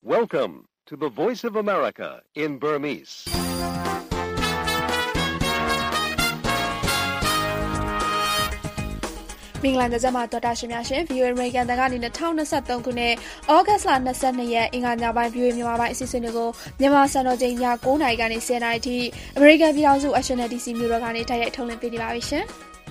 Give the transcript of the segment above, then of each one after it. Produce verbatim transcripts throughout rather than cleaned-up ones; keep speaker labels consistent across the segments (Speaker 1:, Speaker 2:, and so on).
Speaker 1: Welcome to the Voice of America in Burmese.
Speaker 2: ။မင်္ဂလာညချမ်းပါတော်တာရှင်များရှင် ဗီအိုအေ American တန်ကနေ၂၀၂၃ခုနှစ်ဩဂတ်စ်လ၂၂ရက်အင်္ဂါညပိုင်း ဗီအိုအေမြန်မာပိုင်းအစီအစဉ်တွေကိုမြန်မာစံတော်ချိန်ည၉နာရီကနေ၁၀နာရီထိအမေရိကန်ပြည်ထောင်စု Washington ဒီစီ မြို့တော်ကနေတိုက်ရိုက်ထုတ်လွှင့်ပေးနေပါပြီရှင်။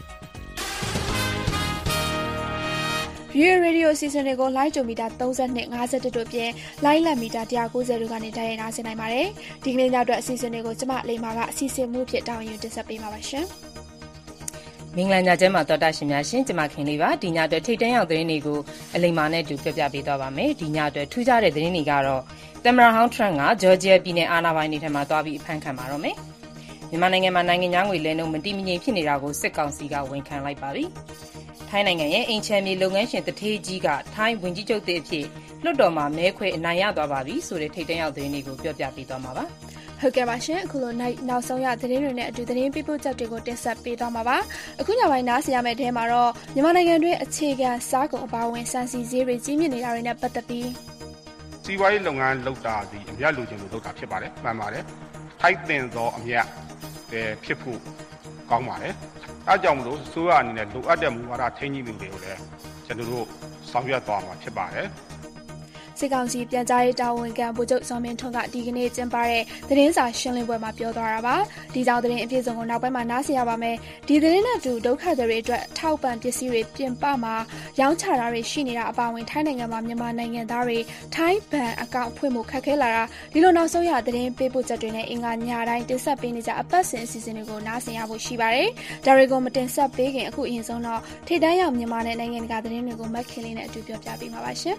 Speaker 2: ဗီအိုအေ Radio အစီအစဉ်တွေကို Live ကြိုမီတာ၃၂ ၅၁တို့အပြင် Live လက်မီတာ၁၉၀တို့ကနေတိုက်ရိုက်နားဆင်နိုင်ပါတယ်။ဒီကနေ့ညအတွက်အစီအစဉ်တွေကိုကျမလေးမာကအစီအစဉ်မှုဖြစ်တောင်းရင်တင်ဆက်ပေးမှာပါရှင်။
Speaker 3: မင်္ဂလာညချမ်းပါတော်တာရှင်များရှင်ကျမခင်လေးပါဒီညအတွက်ထိတ်တန့်ရောက်သတင်းတွေကိုအလိမ္မာနဲ့တူပြပြပေးသွားပါမယ်ဒီညအတွက်ထူးခြားတဲ့သတင်းတွေကတော့သမ္မတဟောင်းထရန့်ကဂျော်ဂျီယာပြည်နယ်အာဏာပိုင်တွေထံမှသွားပြီးအဖမ်းခံပါတော့မယ်မြန်မာနိုင်ငံမှာနိုင်ငံသားငွေလဲနှုန်းမတည်မငြိမ်ဖြစ်နေတာကိုစစ်ကောင်စီကဝန်ခံလိုက်ပါပြီထိုင်းနိုင်ငံရဲ့အိမ်ချမ်းမြေလုပ်ငန်းရှင်တထေးကြီးကထိုင်းဝန်ကြီးချုပ်အဖြစ်လွှတ်တော်မှာမဲခွဲအနိုင်ရသွားပါပြီဆိုတဲ့ထိတ်တန့်ရောက်သတင်းတွေကိုပြောပြပေးသွားမှာပါ
Speaker 2: ဟုတ်ကဲ့ပါရှင်အခုလိုနောက်ဆုံးရသတင်းတွေနဲ့အတူသတင်းပေးပို့ချက်တွေကိုတင်ဆက်ပေးသွားမှာပါအခုညပိုင်းနားဆင်ရမယ့်အထဲမှာတော့မြန်မာနိုင်ငံတွင်းအခြေခံစားကုန်အပါအဝင်စံစီဈေးတွေကြီးမြင့်နေတာတွေနဲ့ပတ်သက်ပြီး
Speaker 4: စီးပွားရေးလုပ်ငန်းလုပ်တာဒီအမြတ်လိုချင်လို့လုပ်တာဖြစ်ပါတယ်မှန်ပါတယ်ထိုက်တင်သောအမြတ်ပဲဖြစ်ဖို့ကောင်းပါတယ်အဲကြောင့်မလို့ဆိုရအနေနဲ့လိုအပ်တဲ့မူဝါဒထိန်းကြီးမှုတွေကိုလည်းကျွန်တော်တို့ဆောင်ရွက်သွားမှာဖြစ်ပါတယ်
Speaker 2: စစ်ကောင်စီပြန်ကြားရေးတာဝန်ခံဗိုလ်ချုပ်စောမင်းထွန်းကဒီကနေ့ကျင်းပတဲ့သတင်းစာရှင်းလင်းပွဲမှာပြောသွားတာပါဒီကြောင့်သတင်းအပြည့်စုံကိုနောက်ပိုင်းမှာနားဆင်ရပါမယ်ဒီသတင်းနဲ့အတူဒုက္ခသည်တွေအတွက်ထောက်ပံ့ပစ္စည်းတွေပြင်ပမှာရောင်းချတာတွေရှိနေတာအပါအဝင်ထိုင်းနိုင်ငံမှာမြန်မာနိုင်ငံသားတွေထိုင်းဘဏ်အကောင့်ဖွင့်ဖို့ခက်ခဲလာတာဒီလိုနောက်ဆုံးရသတင်းပေးပို့ချက်တွေနဲ့အင်္ဂါညတိုင်းတင်ဆက်ပေးနေကြအပတ်စဉ်အစီအစဉ်တွေကိုနားဆင်ရဖို့ရှိပါတယ်ဒါတွေကိုမတင်ဆက်ပေးခင်အခုအရင်ဆုံးတော့ထိပ်တန်းရောက်မြန်မာနဲ့နိုင်ငံတကာသတင်းတွေကိုမက်ခင်လေးနဲ့အတူပြောပြပေးမှာပါရှင်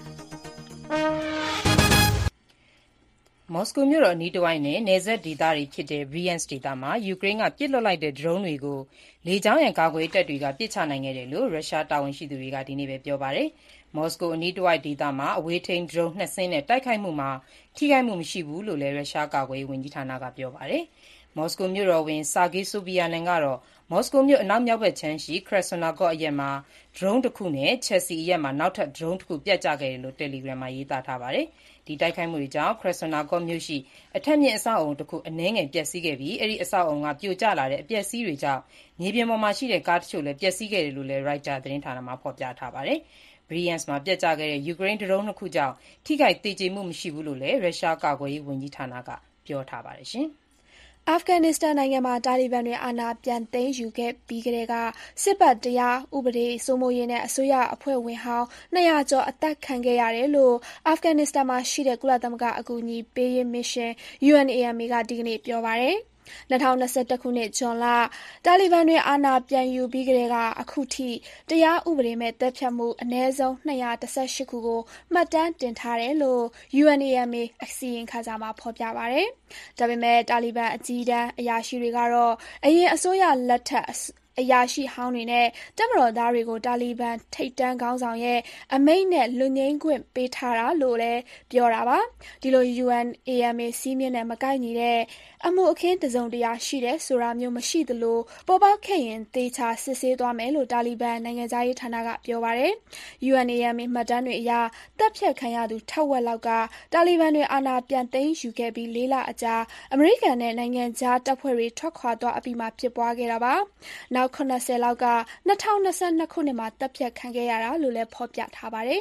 Speaker 3: မော်စကိုမြို့တော်အနီးတစ်ဝိုက်နဲ့နယ်စပ်ဒေသတွေဖြစ်တဲ့ Bryansk ဒေသမှာယူကရိန်းကပစ်လွှတ်လိုက်တဲ့ဒရုန်းတွေကိုလေကြောင်းရန်ကာကွယ်တပ်တွေကပစ်ချနိုင်ခဲ့တယ်လို့ရုရှားတာဝန်ရှိသူတွေကဒီနေ့ပဲပြောပါတယ်။မော်စကိုအနီးတစ်ဝိုက်ဒေသမှာအဝေးထိန်းဒရုန်းနှစ်စင်းနဲ့တိုက်ခိုက်မှုမှာထိခိုက်မှုမရှိဘူးလို့လည်းရုရှားကာကွယ်ရေးဝန်ကြီးဌာနကပြောပါတယ်။မော်စကိုမြို့တော်ဝန် Sergei Sobyanin ကတော့မော်စကိုမြို့အနောက်မြောက်ဘက်ခြမ်းရှိ Krasnogorsk အရပ်မှာဒရုန်းတစ်ခုနဲ့ Chelsea အရပ်မှာနောက်ထပ်ဒရုန်းတစ်ခုပြတ်ကျခဲ့တယ်လို့ Telegram မှာရေးသားထားပါတယ်။ဒီတိုက်ခိုက်မှုတွေကြောင့် Krasnogorsk မြို့ရှိအထပ်မြင့်အဆောက်အအုံတစ်ခုအနည်းငယ်ပျက်စီးခဲ့ပြီးအဲ့ဒီအဆောက်အအုံကပြိုကျလာတဲ့အပျက်အစီးတွေကြောင့်မြေပြင်ပေါ်မှာရှိတဲ့ကားတချို့လည်းပျက်စီးခဲ့တယ်လို့လည်း Reuters သတင်းဌာနမှာဖော်ပြထားပါတယ်။ Bryansk မှာပြတ်ကျခဲ့တဲ့ယူကရိန်းဒရုန်းနှစ်ခုကြောင့်ထိခိုက်သေကျေမှုမရှိဘူးလို့လည်းရုရှားကာကွယ်ရေးဝန်ကြီးဌာနကပြောထားပါတယ်ရှင်။
Speaker 2: အာဖဂန်နစ္စတန်နိုင်ငံမှာတာလီဘန်တွေအာဏာပြန်သိမ်းယူခဲ့ပြီးကတည်းကစစ်ဘက်တရားဥပဒေစိုးမိုးရေးနဲ့အစိုးရအဖွဲ့ဝင်ဟောင်း၂၀၀ကျော်အသက်ခံခဲ့ရတယ်လို့အာဖဂန်နစ္စတန်မှာရှိတဲ့ကုလသမဂ္ဂအကူအညီပေးရေးမစ်ရှင် ယူ အန် အေ အမ် အေ ကဒီကနေ့ပြောပါတယ်။၂၀၂၁ခုနှစ်ဇွန်လတာလီဘန်တွေအာဏာပြန်ယူပြီးကတည်းကအခုထိတရားဥပဒေမဲ့တပ်ဖြတ်မှုအနည်းဆုံး၂၁၈ခုကိုမှတ်တမ်းတင်ထားတယ်လို့ ယူ အန် အေ အမ် အေ အစီရင်ခံစာမှာဖော်ပြပါတယ်။ဒါပေမဲ့တာလီဘန်အကြီးတန်းအရာရှိတွေကတော့အရင်အစိုးရလက်ထက်အရာရှိဟောင်းတွေနဲ့တပ်မတော်သားတွေကိုတာလီဘန်ထိပ်တန်းခေါင်းဆောင်ရဲ့အမိန့်နဲ့လွတ်ငြိမ်းခွင့်ပေးထားတာလို့လည်းပြောတာပါဒီလို ယူ အန် အေ အမ် အေ စီးမြင့်နဲ့မကိုက်ညီတဲ့အမှုအခင်းတစုံတရာရှိတယ်ဆိုတာမျိုးမရှိသလိုပေါ်ပေါက်ခဲ့ရင်သေချာစစ်ဆေးသွားမယ်လို့တာလီဘန်နိုင်ငံသားရေးဌာနကပြောပါတယ် ယူ အန် အေ အမ် အေ မှတ်တမ်းတွေအရတပ်ဖြတ်ခံရသူထက်ဝက်လောက်ကတာလီဘန်တွေအာဏာပြန်သိမ်းယူခဲ့ပြီးလေးလအကြာအမေရိကန်နဲ့နိုင်ငံခြားတပ်ဖွဲ့တွေထွက်ခွာသွားအပြီးမှာဖြစ်ပွားခဲ့တာပါနောက်ခုနှစ်ဆယ်လောက်က၂၀၂၂ခုနှစ်မှာတပ်ဖြတ်ခံခဲ့ရတာလို့လည်းဖော်ပြထားပါတယ်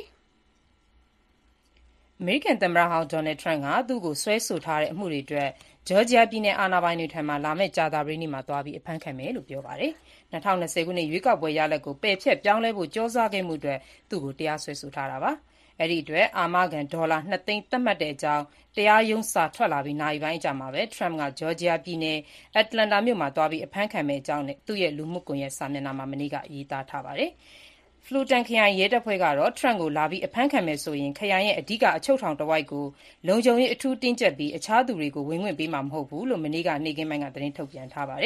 Speaker 3: အမေရိကန်သမ္မတဟောင်းဒေါ်နယ်ထရန့်ကသူ့ကိုဆွဲဆိုထားတဲ့အမှုတွေအတွက်ဂျော်ဂျီယာပြည်နယ်အာဏာပိုင်တွေထံမှလာမယ့်ကြာသပတေးနေ့မှာသွားပြီးအဖမ်းခံမယ်လို့ပြောပါတယ်။၂၀၂၀ခုနှစ်ရွေးကောက်ပွဲရလဒ်ကိုပယ်ဖျက်ပြောင်းလဲဖို့ကြိုးစားခဲ့မှုအတွက်သူ့ကိုတရားစွဲဆိုထားတာပါ။အဲ့ဒီအတွက်အာမခံဒေါ်လာနှစ်သိန်းသတ်မှတ်တဲ့အကြောင်းတရားရုံးစာထွက်လာပြီးနာရီပိုင်းအကြာမှာပဲထရန့်ကဂျော်ဂျီယာပြည်နယ်အတ္တလန္တာမြို့မှာသွားပြီးအဖမ်းခံမယ့်အကြောင်းနဲ့သူ့ရဲ့လူမှုကွန်ရက်စာမျက်နှာမှာမနေ့ကရေးသားထားပါတယ်။ဖလူတန်ခရိုင်ရဲတပ်ဖွဲ့ကတော့ထရန့်ကိုလာပြီးအဖမ်းခံမယ်ဆိုရင်ခရိုင်ရဲ့အဓိကအချုပ်ထောင်တစ်ဝိုက်ကိုလုံခြုံရေးအထူးတင်းကျပ်ပြီးအခြားသူတွေကိုဝင်ခွင့်ပေးမှာမဟုတ်ဘူးလို့မနေ့ကနေ့ခင်းပိုင်းကသတင်းထုတ်ပြန်ထားပါတယ်။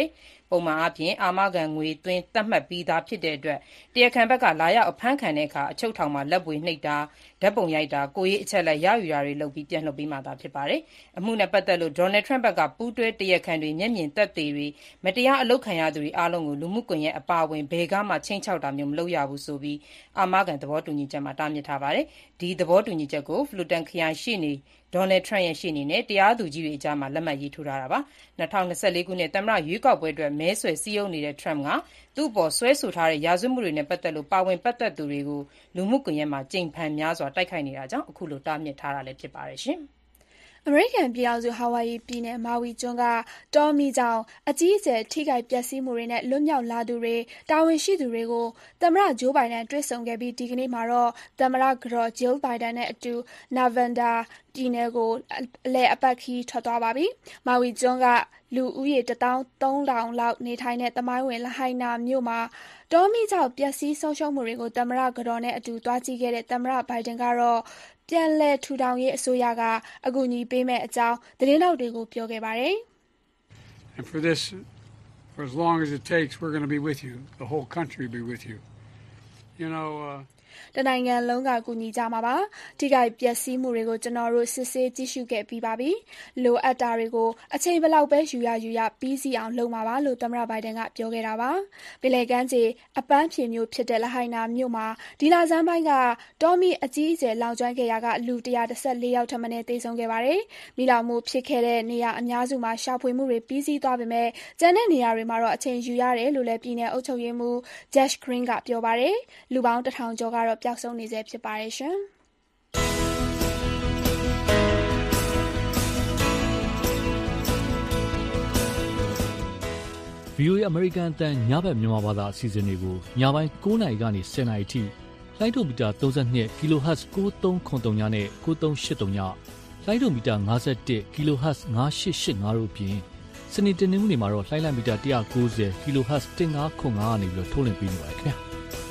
Speaker 3: ပုံမှန်အားဖြင့်အာမခံငွေသွင်းသတ်မှတ်ပြီးသားဖြစ်တဲ့အတွက်တရားခံဘက်ကလာရောက်အဖမ်းခံတဲ့အခါအချုပ်ထောင်မှာလက်ပွေနှိပ်တာဓာတ်ပုံရိုက်တာကိုယ်ရေးအချက်လက်ရယူတာတွေလုပ်ပြီးပြန်လွှတ်ပေးမှသာဖြစ်ပါတယ်။အမှုနဲ့ပတ်သက်လို့ Donald Trump ဘက်ကပူးတွဲတရားခံတွေမျက်မြင်သက်သေတွေမတရားအလုပ်ခံရသူတွေအားလုံးကိုလူမှုကွန်ရက်အပါအဝင်ဘယ်ကမှချိန်ချောက်တာမျိုးမလုပ်ရဘူးဆိုပြီးအာမခံသဘောတူညီချက်မှာတားမြစ်ထားပါတယ်။ဒီသဘောတူညီချက်ကို Fulton ခရိုင်ရှေ့နေ Donald Trump ရဲ့ရှေ့နေနဲ့တရားသူကြီးတွေအကြားမှာလက်မှတ်ရေးထိုးထားတာပါ။၂၀၂၄ ခုနှစ်သမ္မတရွေးကောက်ပွဲအတွက်မဲဆွယ်စည်းရုံးနေတဲ့ Trump ကသူ့အပေါ်စွဲဆိုထားတဲ့ရာဇဝတ်မှုတွေနဲ့ပတ်သက်လို့ပါဝင်ပတ်သက်သူတွေကိုလူမှုကွန်ရက်မှာကြိမ်ဖန်များစွာတိုက်ခိုက်နေတာကြောင့်အခုလိုတားမြစ်ထားတာလည်းဖြစ်ပါတယ်ရှင်။
Speaker 2: အမေရိကန်ပြည်ထောင်စုဟာဝိုင်ယီပြည်နယ်မာဝီကျွန်းကတောမီးကြောင့်အကြီးအကျယ်ထိခိုက်ပျက်စီးမှုတွေနဲ့လွတ်မြောက်လာသူတွေတာဝန်ရှိသူတွေကိုသမ္မတဂျိုးဘိုင်ဒန်တွေ့ဆုံခဲ့ပြီးဒီကနေ့မှာတော့သမ္မတကတော်ဂျိုးဘိုင်ဒန်နဲ့အတူနာဗန်ဒါပြည်နယ်ကိုအလဲအပတ်ခီးထွက်သွားပါပြီ။မာဝီကျွန်းကလူဦးရေတစ်သောင်းသုံးထောင်လောက်နေထိုင်တဲ့သမိုင်းဝင်လဟိုင်နာမြို့မှာတောမီးကြောင့်ပျက်စီးဆုံးရှုံးမှုတွေကိုသမ္မတကတော်နဲ့အတူသွားကြည့်ခဲ့တဲ့သမ္မတဘိုင်ဒန်ကတော့ပြန်လည်ထူထောင်ရေးအစိုးရကအကူအညီပေးမယ့်အကြောင်းသတင်းထောက်တွေကိုပြောခဲ့ပါတယ်။
Speaker 5: And for this, for as long as it takes, we're going to be with you. The whole country will be with you. You know, uh,
Speaker 2: တနိုင်ငံလုံးကကူညီကြမှာပါထိခိုက်ပျက်စီးမှုတွေကိုကျွန်တော်တို့စစ်ဆေးကြည့်ရှုခဲ့ပြီးပါပြီလိုအပ်တာတွေကိုအချိန်ဘယ်လောက်ပဲယူရယူရပြီးစီအောင်လုပ်မှာပါလို့သမ္မတဘိုင်ဒန်ကပြောခဲ့တာပါပင်လယ်ကမ်းခြေအပန်းဖြေမျိုးဖြစ်တဲ့လဟိုင်နာမြို့မှာဒီလဆန်းပိုင်းကတောမီအကြီးအကျယ်လောင်ကျွမ်းခဲ့ရာကလူone hundred fourteenယောက်ထပ်မံသေဆုံးခဲ့ပါတယ်မိလောင်မှုဖြစ်ခဲ့တဲ့နေရာအများစုမှာရှာဖွေမှုတွေပြီးစီးသွားပေမဲ့ကျန်တဲ့နေရာတွေမှာတော့အချိန်ယူရတယ်လို့လည်းပြည်내အုပ်ချုပ်ရေးမှူး Josh Green ကပြောပါတယ်လူပေါင်းone thousandကျော်ကတော့ပျောက်ဆုံးနေဆဲဖြစ်ပါတယ်ရှင်။
Speaker 6: ဗီအိုအေ American အသံညဘက်မြန်မာဘာသာအစီအစဉ်တွေကိုညပိုင်းnineနာရီကနေtenနာရီထိလိုင်းဒိုမီတာthirty-two ကီလိုဟတ်ဇ်nine three seven threeနဲ့nine three eight threeလိုင်းဒိုမီတာfifty-oneကီလိုဟတ်ဇ်nine eight eight fiveတို့ပြင်စနေတနင်္ဂနွေမှာတော့လိုင်းလံမီတာone ninetyကီလိုဟတ်ဇ်fifteen fiftyကနေပြီးတော့ထုတ်လွှင့်ပေးနေပါတယ်ခင်ဗျာ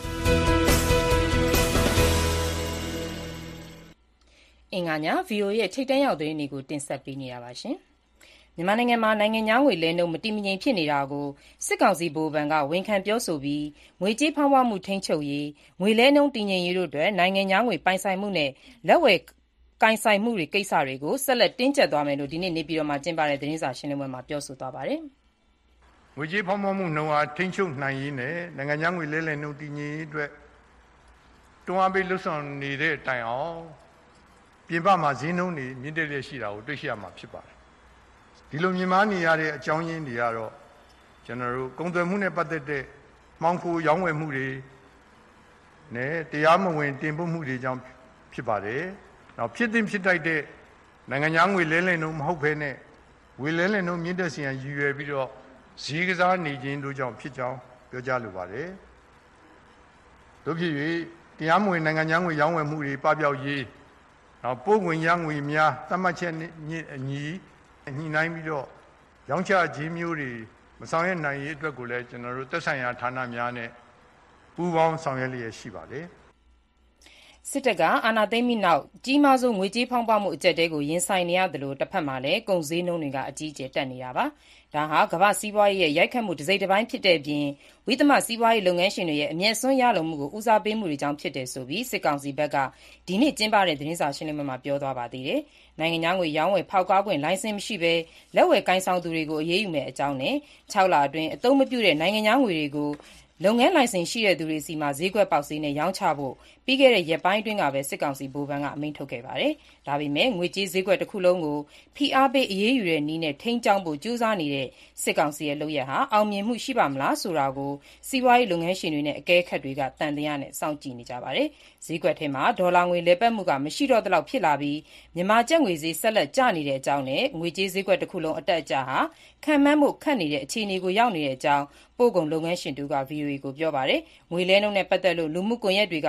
Speaker 3: အင်္ဂါည ဗီအိုအေ ရဲ့ထိပ်တန်းရောက်သတင်းတွေကိုတင်ဆက်ပေးနေရပါရှင်။မြန်မာနိုင်ငံမှာနိုင်ငံခြားငွေလဲနှုန်းမတည်မငြိမ်ဖြစ်နေတာကိုစစ်ကောင်စီဗဟိုဘဏ်ကဝန်ခံပြောဆိုပြီးငွေကြေးဖောင်းပွမှုထိန်းချုပ်ရေးငွေလဲနှုန်းတည်ငြိမ်ရေးတို့အတွက်နိုင်ငံခြားငွေပိုင်ဆိုင်မှုနဲ့လက်ဝယ်ကိုင်ဆိုင်မှုတွေကိစ္စတွေကိုဆက်လက်တင်းကျပ်သွားမယ်လို့ဒီနေ့နေပြည်တော်မှာကျင်းပတဲ့သတင်းစာရှင်းလင်းပွဲမှာပြောဆိုသွားပါတယ်
Speaker 7: ။ငွေကြေးဖောင်းပွမှုနှုန်းအားထိန်းချုပ်နိုင်ရေးနဲ့နိုင်ငံခြားငွေလဲလှယ်နှုန်းတည်ငြိမ်ရေးအတွက်တွန်းအားပေးလှုပ်ဆောင်နေတဲ့တိုင်အောင်ပြင်ပမှာဈေးနှုန်းတွေမြင့်တက်လျက်ရှိတာကိုတွေ့ရှိရမှာဖြစ်ပါတယ်ဒီလိုမြင်မာနေရတဲ့အကြောင်းရင်းတွေကတော့ကျွန်တော်တို့ကုန်သွယ်မှုနဲ့ပတ်သက်တဲ့မှောင်ခိုရောင်းဝယ်မှုတွေနဲ့တရားမဝင်တင်ပို့မှုတွေကြောင့်ဖြစ်ပါတယ်နောက်ဖြစ်တင်ဖြစ်တိုက်တဲ့နိုင်ငံခြားငွေလဲလှယ်နှုန်းမဟုတ်ဘဲနဲ့ငွေလဲလှယ်နှုန်းမြင့်တက်စီရန်ရည်ရွယ်ပြီးတော့ဈေးကစားနေခြင်းတို့ကြောင့်ဖြစ်ကြောင်းပြောကြားလိုပါတယ်တို့ဖြစ်၍တရားမဝင်နိုင်ငံခြားငွေရောင်းဝယ်မှုတွေပပျောက်ရေးနောက်ပို့ဝင်ရငွေများသတ်မှတ်ချက်ညှိအညီညှိနှိုင်းပြီးတော့ရောင်းချခြင်းမျိုးတွေမဆောင်ရွက်နိုင်ရေးအတွက်ကိုလည်းကျွန်တော်တို့သက်ဆိုင်ရာဌာနများနဲ့ပူးပေါင်းဆောင်ရွက်လျက်ရှိပါတယ်
Speaker 3: စစ်တပ်ကအာဏာသိမ်းပြီးနောက်ကြီးမားဆုံးငွေကြေးဖောင်းပွမှုအကျပ်တဲကိုရင်ဆိုင်နေရတယ်လို့တစ်ဖက်မှာလည်းကုန်စည်နှုန်းတွေကအကြီးအကျယ်တက်နေတာပါဒါဟာကမ္ဘာစီးပွားရေးရဲ့ရိုက်ခတ်မှုတစ်စိတ်တစ်ပိုင်းဖြစ်တဲ့အပြင်ဝိသမစီးပွားရေးလုပ်ငန်းရှင်တွေရဲ့အမျက်စွန်းရလုံမှုကိုဦးစားပေးမှုတွေကြောင့်ဖြစ်တယ်ဆိုပြီးစစ်ကောင်စီဘက်ကဒီနေ့ကျင်းပတဲ့သတင်းစာရှင်းလင်းပွဲမှာပြောသွားပါသေးတယ်နိုင်ငံခြားငွေရောင်းဝယ်ဖောက်ကားခွင့်လိုင်စင်မရှိဘဲလက်ဝယ်ကိုင်ဆောင်သူတွေကိုအရေးယူမယ်အကြောင်းနဲ့၆လအတွင်းအသုံးမပြုတဲ့နိုင်ငံခြားငွေတွေကိုလုပ်ငန်းလိုင်စင်ရှိတဲ့သူတွေစီမှာဈေးကွက်ပေါက်ဈေးနဲ့ရောင်းချဖို့ပြီးခဲ့တဲ့ရက်ပိုင်းအတွင်းကပဲစစ်ကောင်စီဗဟိုဘဏ်ကအမိန့်ထုတ်ခဲ့ပါတယ်။ဒါပေမဲ့ငွေကြေးဈေးကွက်တစ်ခုလုံးကိုဖိအားပေးအရေးယူတဲ့နည်းနဲ့ထိန်းကျောင်းဖို့ကြိုးစားနေတဲ့စစ်ကောင်စီရဲ့လုပ်ရက်ဟာအောင်မြင်မှုရှိပါမလားဆိုတာကိုစီးပွားရေးလုပ်ငန်းရှင်တွေနဲ့အကဲခတ်တွေကတန်တရားနဲ့စောင့်ကြည့်နေကြပါတယ်။ဈေးကွက်ထဲမှာဒေါ်လာငွေလဲပတ်မှုကမရှိတော့တဲ့လောက်ဖြစ်လာပြီးမြန်မာကျပ်ငွေဈေးဆက်လက်ကျနေတဲ့အကြောင်းနဲ့ငွေကြေးဈေးကွက်တစ်ခုလုံးအတက်အကျဟာခံမှန်းမှုခက်နေတဲ့အခြေအနေကိုရောက်နေတဲ့အကြောင်းပို့ကုန်လုပ်ငန်းရှင်တို့က ဗီအိုအေ ကိုပြောပါတယ်။ငွေလဲနှုန်းနဲ့ပတ်သက်လို့လူမှုကွန်ရက်တွေကဖြစ်ပေါ်နေတဲ့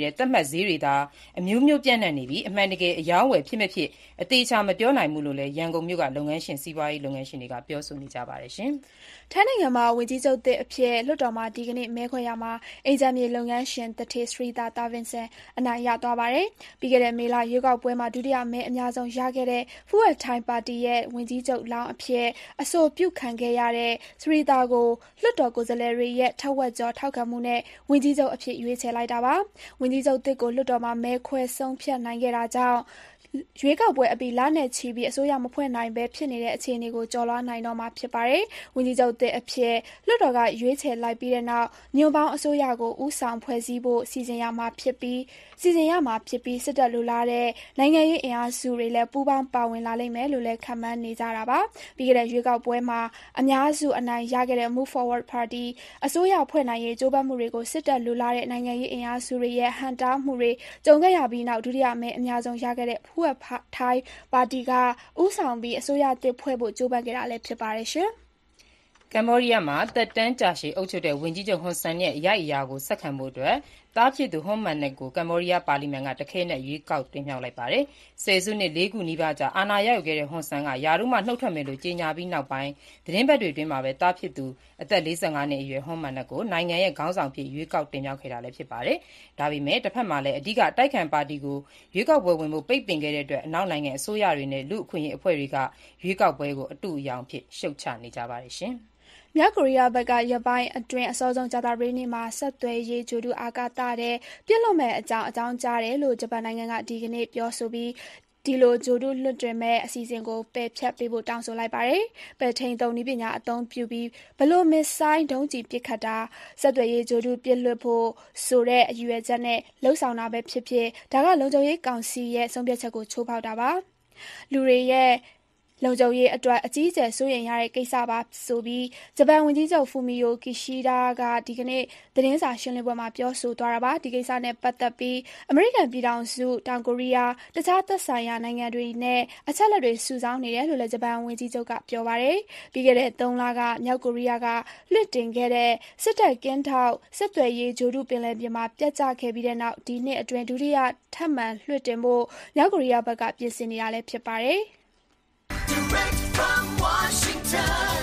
Speaker 3: နေတဲ့သတ်မှတ်ဈေးတွေသာအမျိုးမျိုးပြန့်နှံ့နေပြီးအမှန်တကယ်အယောင်းဝယ်ဖြစ်မဖြစ်အသေးချာမပြောနိုင်ဘူးလို့လည်းရန်ကုန်မြို့ကလုပ်ငန်းရှင်စီးပွားရေးလုပ်ငန်းရှင်တွေကပြောဆိုနေကြပါတယ်ရှင်
Speaker 2: ။ထိုင်းနိုင်ငံမှာဝန်ကြီးချုပ်သစ်အဖြစ်လွှတ်တော်မှာဒီကနေ့မဲခွဲရာမှာအိမ်ဂျမ်းမြေလုပ်ငန်းရှင်တထေးစရီတာတာဗင်ဆန်အနိုင်ရသွားပါတယ်။ပြီးခဲ့တဲ့မေလရွေးကောက်ပွဲမှာဒုတိယမဲအများဆုံးရခဲ့တဲ့ Pheu Thai ပါတီရဲ့ဝန်ကြီးချုပ်လောင်းအဖြစ်အဆိုပြုခံခဲ့ရတဲ့စရီတာကိုလွှတ်တော်ကိုယ်စားလှယ်တွေရဲ့ထက်ဝက်ကျော်ထောက်ခံမှုနဲ့ဝန်ကြီးချုပ်အဖြစ်ရွေးချယ်လိုက်တာပါ။ဝန်ကြီးချုပ်သစ်ကိုလွှတ်တော်မှာမဲခွဲဆုံးဖြတ်နိုင်ခဲ့တာကြောင့်ရွေးကောက်ပွဲအပြီးလနဲ့ချီပြီးအစိုးရမဖွဲ့နိုင်ပဲဖြစ်နေတဲ့အခြေအနေကိုကျော်လွှားနိုင်တော့မှာဖြစ်ပါတယ်။ဝန်ကြီးချုပ်သစ်အဖြစ်လွှတ်တော်ကရွေးချယ်လိုက်ပြီးတဲ့နောက်ညွန့်ပေါင်းအစိုးရကိုဦးဆောင်ဖွဲ့စည်းဖို့စီစဉ်ရမှာဖြစ်ပြီးစီစဉ်ရမှာဖြစ်ပြီးစစ်တပ်လိုလားတဲ့နိုင်ငံရေးအင်အားစုတွေလည်းပူးပေါင်းပါဝင်လာလိမ့်မယ်လို့လည်းခန့်မှန်းနေကြတာပါ။ပြီးခဲ့တဲ့ရွေးကောက်ပွဲမှာအများစုအနိုင်ရခဲ့တဲ့ Move Forward Party အစိုးရဖွဲ့နိုင်ရေးကြိုးပမ်းမှုတွေကိုစစ်တပ်လိုလားတဲ့နိုင်ငံရေးအင်အားစုတွေရဲ့ဟန်တားမှုတွေကြုံခဲ့ရပြီးနောက်ဒုတိယမဲအများဆုံးရခဲ့တဲ့ Pheu Thai ပါတီကဦးဆောင်ပြီးအစိုးရသစ်ဖွဲ့ဖို့ကြိုးပမ်းခဲ့တာလည်းဖြစ်ပါတယ်ရှင်
Speaker 3: ။ကမ္ဘောဒီးယားမှာသက်တမ်းကြာရှည်အုပ်ချုပ်တဲ့ဝန်ကြီးချုပ်ဟွန်ဆန်ရဲ့အရိုက်အရာကိုဆက်ခံဖို့အတွက်သားဖြစ်သူဟွန်မန်နက်ကိုကမ္ဘောဒီးယားပါလီမန်ကတခဲနဲ့ရွေးကောက်တင်မြှောက်လိုက်ပါတယ်။ဆယ်စုနှစ်လေးခုနီးပါးကြာအာဏာရယူခဲ့တဲ့ဟွန်ဆန်ကယာရုမှနှုတ်ထွက်မယ်လို့ကြေညာပြီးနောက်ပိုင်းသတင်းပတ်တွေအတွင်းမှာပဲသားဖြစ်သူအသက်လေးဆယ့်ငါးနှစ်အရွယ်ဟွန်မန်နက်ကိုနိုင်ငံရဲ့ခေါင်းဆောင်ဖြစ်ရွေးကောက်တင်မြှောက်ခဲ့တာလည်းဖြစ်ပါတယ်။ဒါပေမဲ့တစ်ဖက်မှာလည်းအဓိကအတိုက်ခံပါတီကိုရွေးကောက်ပွဲဝင်ဖို့ပိတ်ပင်ခဲ့တဲ့အတွက်အနောက်နိုင်ငံအစိုးရတွေနဲ့လူ့အခွင့်အရေးအဖွဲ့တွေကရွေးကောက်ပွဲကိုအတူအယောင်ဖြစ်ရှုတ်ချနေကြပါတယ်ရှင်။
Speaker 2: မြောက်ကိုရီးယားဘက်ကရပိုင်းအတွင်းအစောဆုံးကြာသပတေးနေ့မှာဆက်သွယ်ရေးဂျိုဒူအာကာသတဲ့ပြစ်လွတ်မဲ့အကြောင်းအကြောင်းကြားတယ်လို့ဂျပန်နိုင်ငံကဒီကနေ့ပြောဆိုပြီးဒီလိုဂျိုဒူလွတ်တွင်မဲ့အစီအစဉ်ကိုပယ်ဖျက်ပေးဖို့တောင်းဆိုလိုက်ပါတယ်။ပယ်ထိန်သုံးနည်းပညာအသုံးပြုပြီးဘလို့မစ်ဆိုင်းဒုံးကျည်ပစ်ခတ်တာဆက်သွယ်ရေးဂျိုဒူပြစ်လွတ်ဖို့ဆိုတဲ့အယူအဆနဲ့လှုံ့ဆော်တာပဲဖြစ်ဖြစ်ဒါကလုံခြုံရေးကောင်စီရဲ့ဆုံးဖြတ်ချက်ကိုချိုးဖောက်တာပါ။လူတွေရဲ့လုံခြုံရေးအတွက်အကြီးအကျယ်စိုးရိမ်ရတဲ့ကိစ္စပါဆိုပြီးဂျပန်ဝန်ကြီးချုပ်ဖူမီယိုကီရှိဒါကဒီကနေ့သတင်းစာရှင်းလင်းပွဲမှာပြောဆိုသွားတာပါဒီကိစ္စနဲ့ပတ်သက်ပြီးအမေရိကန်ပြည်ထောင်စုတောင်ကိုရီးယားတခြားသက်ဆိုင်ရာနိုင်ငံတွေနဲ့အချက်အလက်တွေစုဆောင်းနေတယ်လို့လည်းဂျပန်ဝန်ကြီးချုပ်ကပြောပါတယ်ပြီးခဲ့တဲ့သုံးလကမြောက်ကိုရီးယားကလွှတ်တင်ခဲ့တဲ့စစ်တပ်ကင်းထောက်စစ်သွယ်ရေးဂျိုဒူပင်လယ်ပြင်မှာပြတ်ကျခဲ့ပြီးတဲ့နောက်ဒီနှစ်အတွင်းဒုတိယထပ်မံလွှတ်တင်ဖို့မြောက်ကိုရီးယားဘက်ကပြင်ဆင်နေတာလည်းဖြစ်ပါတယ်Direct from Washington,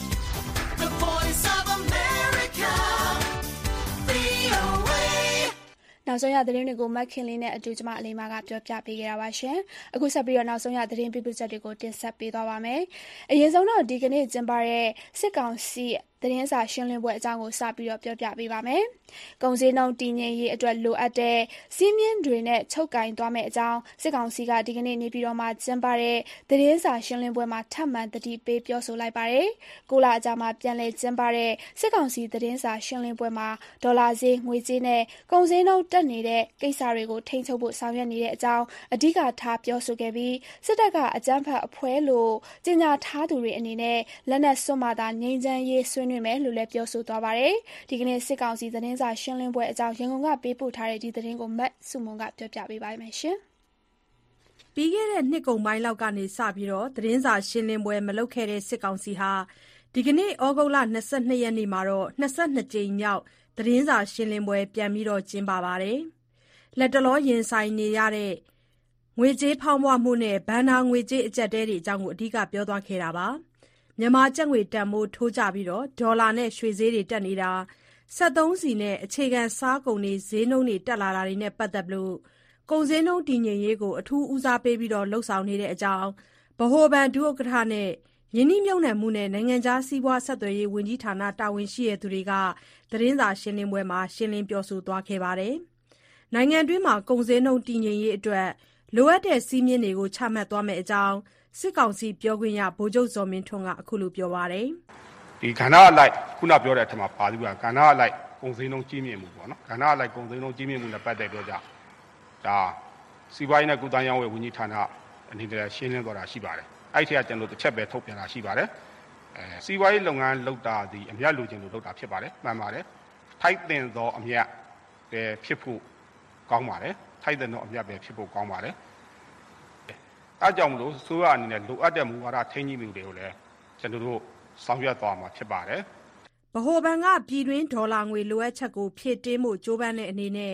Speaker 2: the voice of America, ဗွီအိုအေ နောက်ဆုံးရသတင်းတွေကိုမက်ခင်လေးနဲ့အတူကျမအလေးမားကပြောပြပေးခဲ့တာပါရှင်။အခုဆက်ပြီးတော့နောက်ဆုံးရသတင်းပြပြချက်တွေကိုတင်ဆက်ပေးသွားပါမယ်။အရင်ဆုံးတော့ဒီကနေ့ကျင်းပတဲ့စစ်ကောင်စီသတင်းစာရှင်းလင်းပွဲအကြောင်းကိုစပြီးတော့ပြောပြပေးပါမယ်။ကုန်စည်နှုန်းတည်ငြိမ်ရေးအတွက်လိုအပ်တဲ့စီးမြင့်တွေနဲ့ချုပ်ကင်သွားမယ့်အကြောင်းစစ်ကောင်စီကဒီကနေ့နေပြည်တော်မှာကျင်းပတဲ့သတင်းစာရှင်းလင်းပွဲမှာထပ်မံတတိပေးပြောဆိုလိုက်ပါတယ်။ကိုလာအကြမှာပြန်လည်ကျင်းပတဲ့စစ်ကောင်စီသတင်းစာရှင်းလင်းပွဲမှာဒေါ်လာဈေးငွေကြေးနဲ့ကုန်စည်နှုန်းတက်နေတဲ့ကိစ္စတွေကိုထိန်းချုပ်ဖို့ဆောင်ရွက်နေတဲ့အကြောင်းအဓိကထားပြောဆိုခဲ့ပြီးစစ်တပ်ကအကြမ်းဖက်အဖွဲ့လို့ကြေညာထားသူတွေအနေနဲ့လက်နက်စွန့်မှသာငြိမ်းချမ်းရေးဆွေးနွေးမယ်လို့လည်းပြောဆိုသွားပါတယ်။ဒီကနေ့စစ်ကောင်စီသတင်းစာရှင်းလင်းပွဲအကြောင်းရန်ကုန်ကပေးပို့ထားတဲ့ဒီသတင်းကိုမတ်စုမုံကပြောပြပေးပါမယ်ရှင်
Speaker 8: ။ပြီးခဲ့တဲ့နှစ်ကုန်ပိုင်းလောက်ကနေစပြီးတော့သတင်းစာရှင်းလင်းပွဲမလုပ်ခဲ့တဲ့စစ်ကောင်စီဟာဒီကနေ့ဩဂုတ်လ၂၂ရက်နေ့မှာတော့၂၂ကြိမ်မြောက်သတင်းစာရှင်းလင်းပွဲပြန်ပြီးတော့ကျင်းပပါတယ်။လက်တလောရင်ဆိုင်နေရတဲ့ငွေကြေးဖောင်းပွားမှုနဲ့ဘဏ္ဍာငွေကြေးအကျပ်တဲတွေအကြောင်းကိုအဓိကပြောသွားခဲ့တာပါ။မြန်မာကျပ်ငွေတန်ဖိုးထိုးကျပြီးတော့ဒေါ်လာနဲ့ရွှေဈေးတွေတက်နေတာစက်သုံးဆီနဲ့အခြေခံစားကုန်တွေဈေးနှုန်းတွေတက်လာတာတွေနဲ့ပတ်သက်လို့ကုန်ဈေးနှုန်းတည်ငြိမ်ရေးကိုအထူးဦးစားပေးပြီးတော့လှုံ့ဆော်နေတဲ့အကြောင်းဗဟိုဘဏ်ဒုဥက္ကဋ္ဌနဲ့ယင်းနှိမ့်မြုံနယ်မှုနဲ့နိုင်ငံခြားစီးပွားဆက်သွယ်ရေးဝန်ကြီးဌာနတာဝန်ရှိသူတွေကသတင်းစာရှင်းလင်းပွဲမှာရှင်းလင်းပြောဆိုသွားခဲ့ပါတယ်။နိုင်ငံတွင်းမှာကုန်ဈေးနှုန်းတည်ငြိမ်ရေးအတွက်လိုအပ်တဲ့စည်းမျဉ်းတွေကိုချမှတ်သွားမယ့်အကြောင်းစစ်ကောင်စီပြောခွင့်ရဗိုလ်ချုပ်ဇော်မင်းထွန်းကအခုလိုပြောပါတယ်
Speaker 4: ။ဒီကဏ္ဍအလိုက်ခုနပြောတဲ့အထက်မှာပါသူကကဏ္ဍအလိုက်ကုန်စည်နှုန်းကြီးမြင့်မှုပေါ့နော်။ကဏ္ဍအလိုက်ကုန်စည်နှုန်းကြီးမြင့်မှုနဲ့ပတ်သက်ပြောကြဒါစီးပွားရေးနဲ့ကုသရေးဝန်ကြီးဌာနအနေနဲ့ရှင်းလင်းသွားတာရှိပါတယ်။အဲ့ဒီကကျွန်တော်တစ်ချက်ပဲထုတ်ပြန်တာရှိပါတယ်။အဲစီးပွားရေးလုပ်ငန်းလုပ်တာဒီအမြတ်လူချင်းလို့လုပ်တာဖြစ်ပါတယ်။မှန်ပါတယ်။ထိုက်တင်သောအမြတ်ပဲဖြစ်ဖို့ကောင်းပါတယ်။ထိုက်တင်သောအမြတ်ပဲဖြစ်ဖို့ကောင်းပါတယ်။အဲကြောင့်မလို့ဆိုရအနေနဲ့လိုအပ်တဲ့မူဝါဒထိန်းကြီးမှုတွေကိုလည်းကျွန်တော်တို့ဆောင်ရွက်သွားမှာဖြစ်ပါတယ်
Speaker 8: ဗဟိုဘဏ်ကပြည်တွင်းဒေါ်လာငွေလိုအပ်ချက်ကိုဖြည့်တင်းဖို့ကြိုးပမ်းတဲ့အနေနဲ့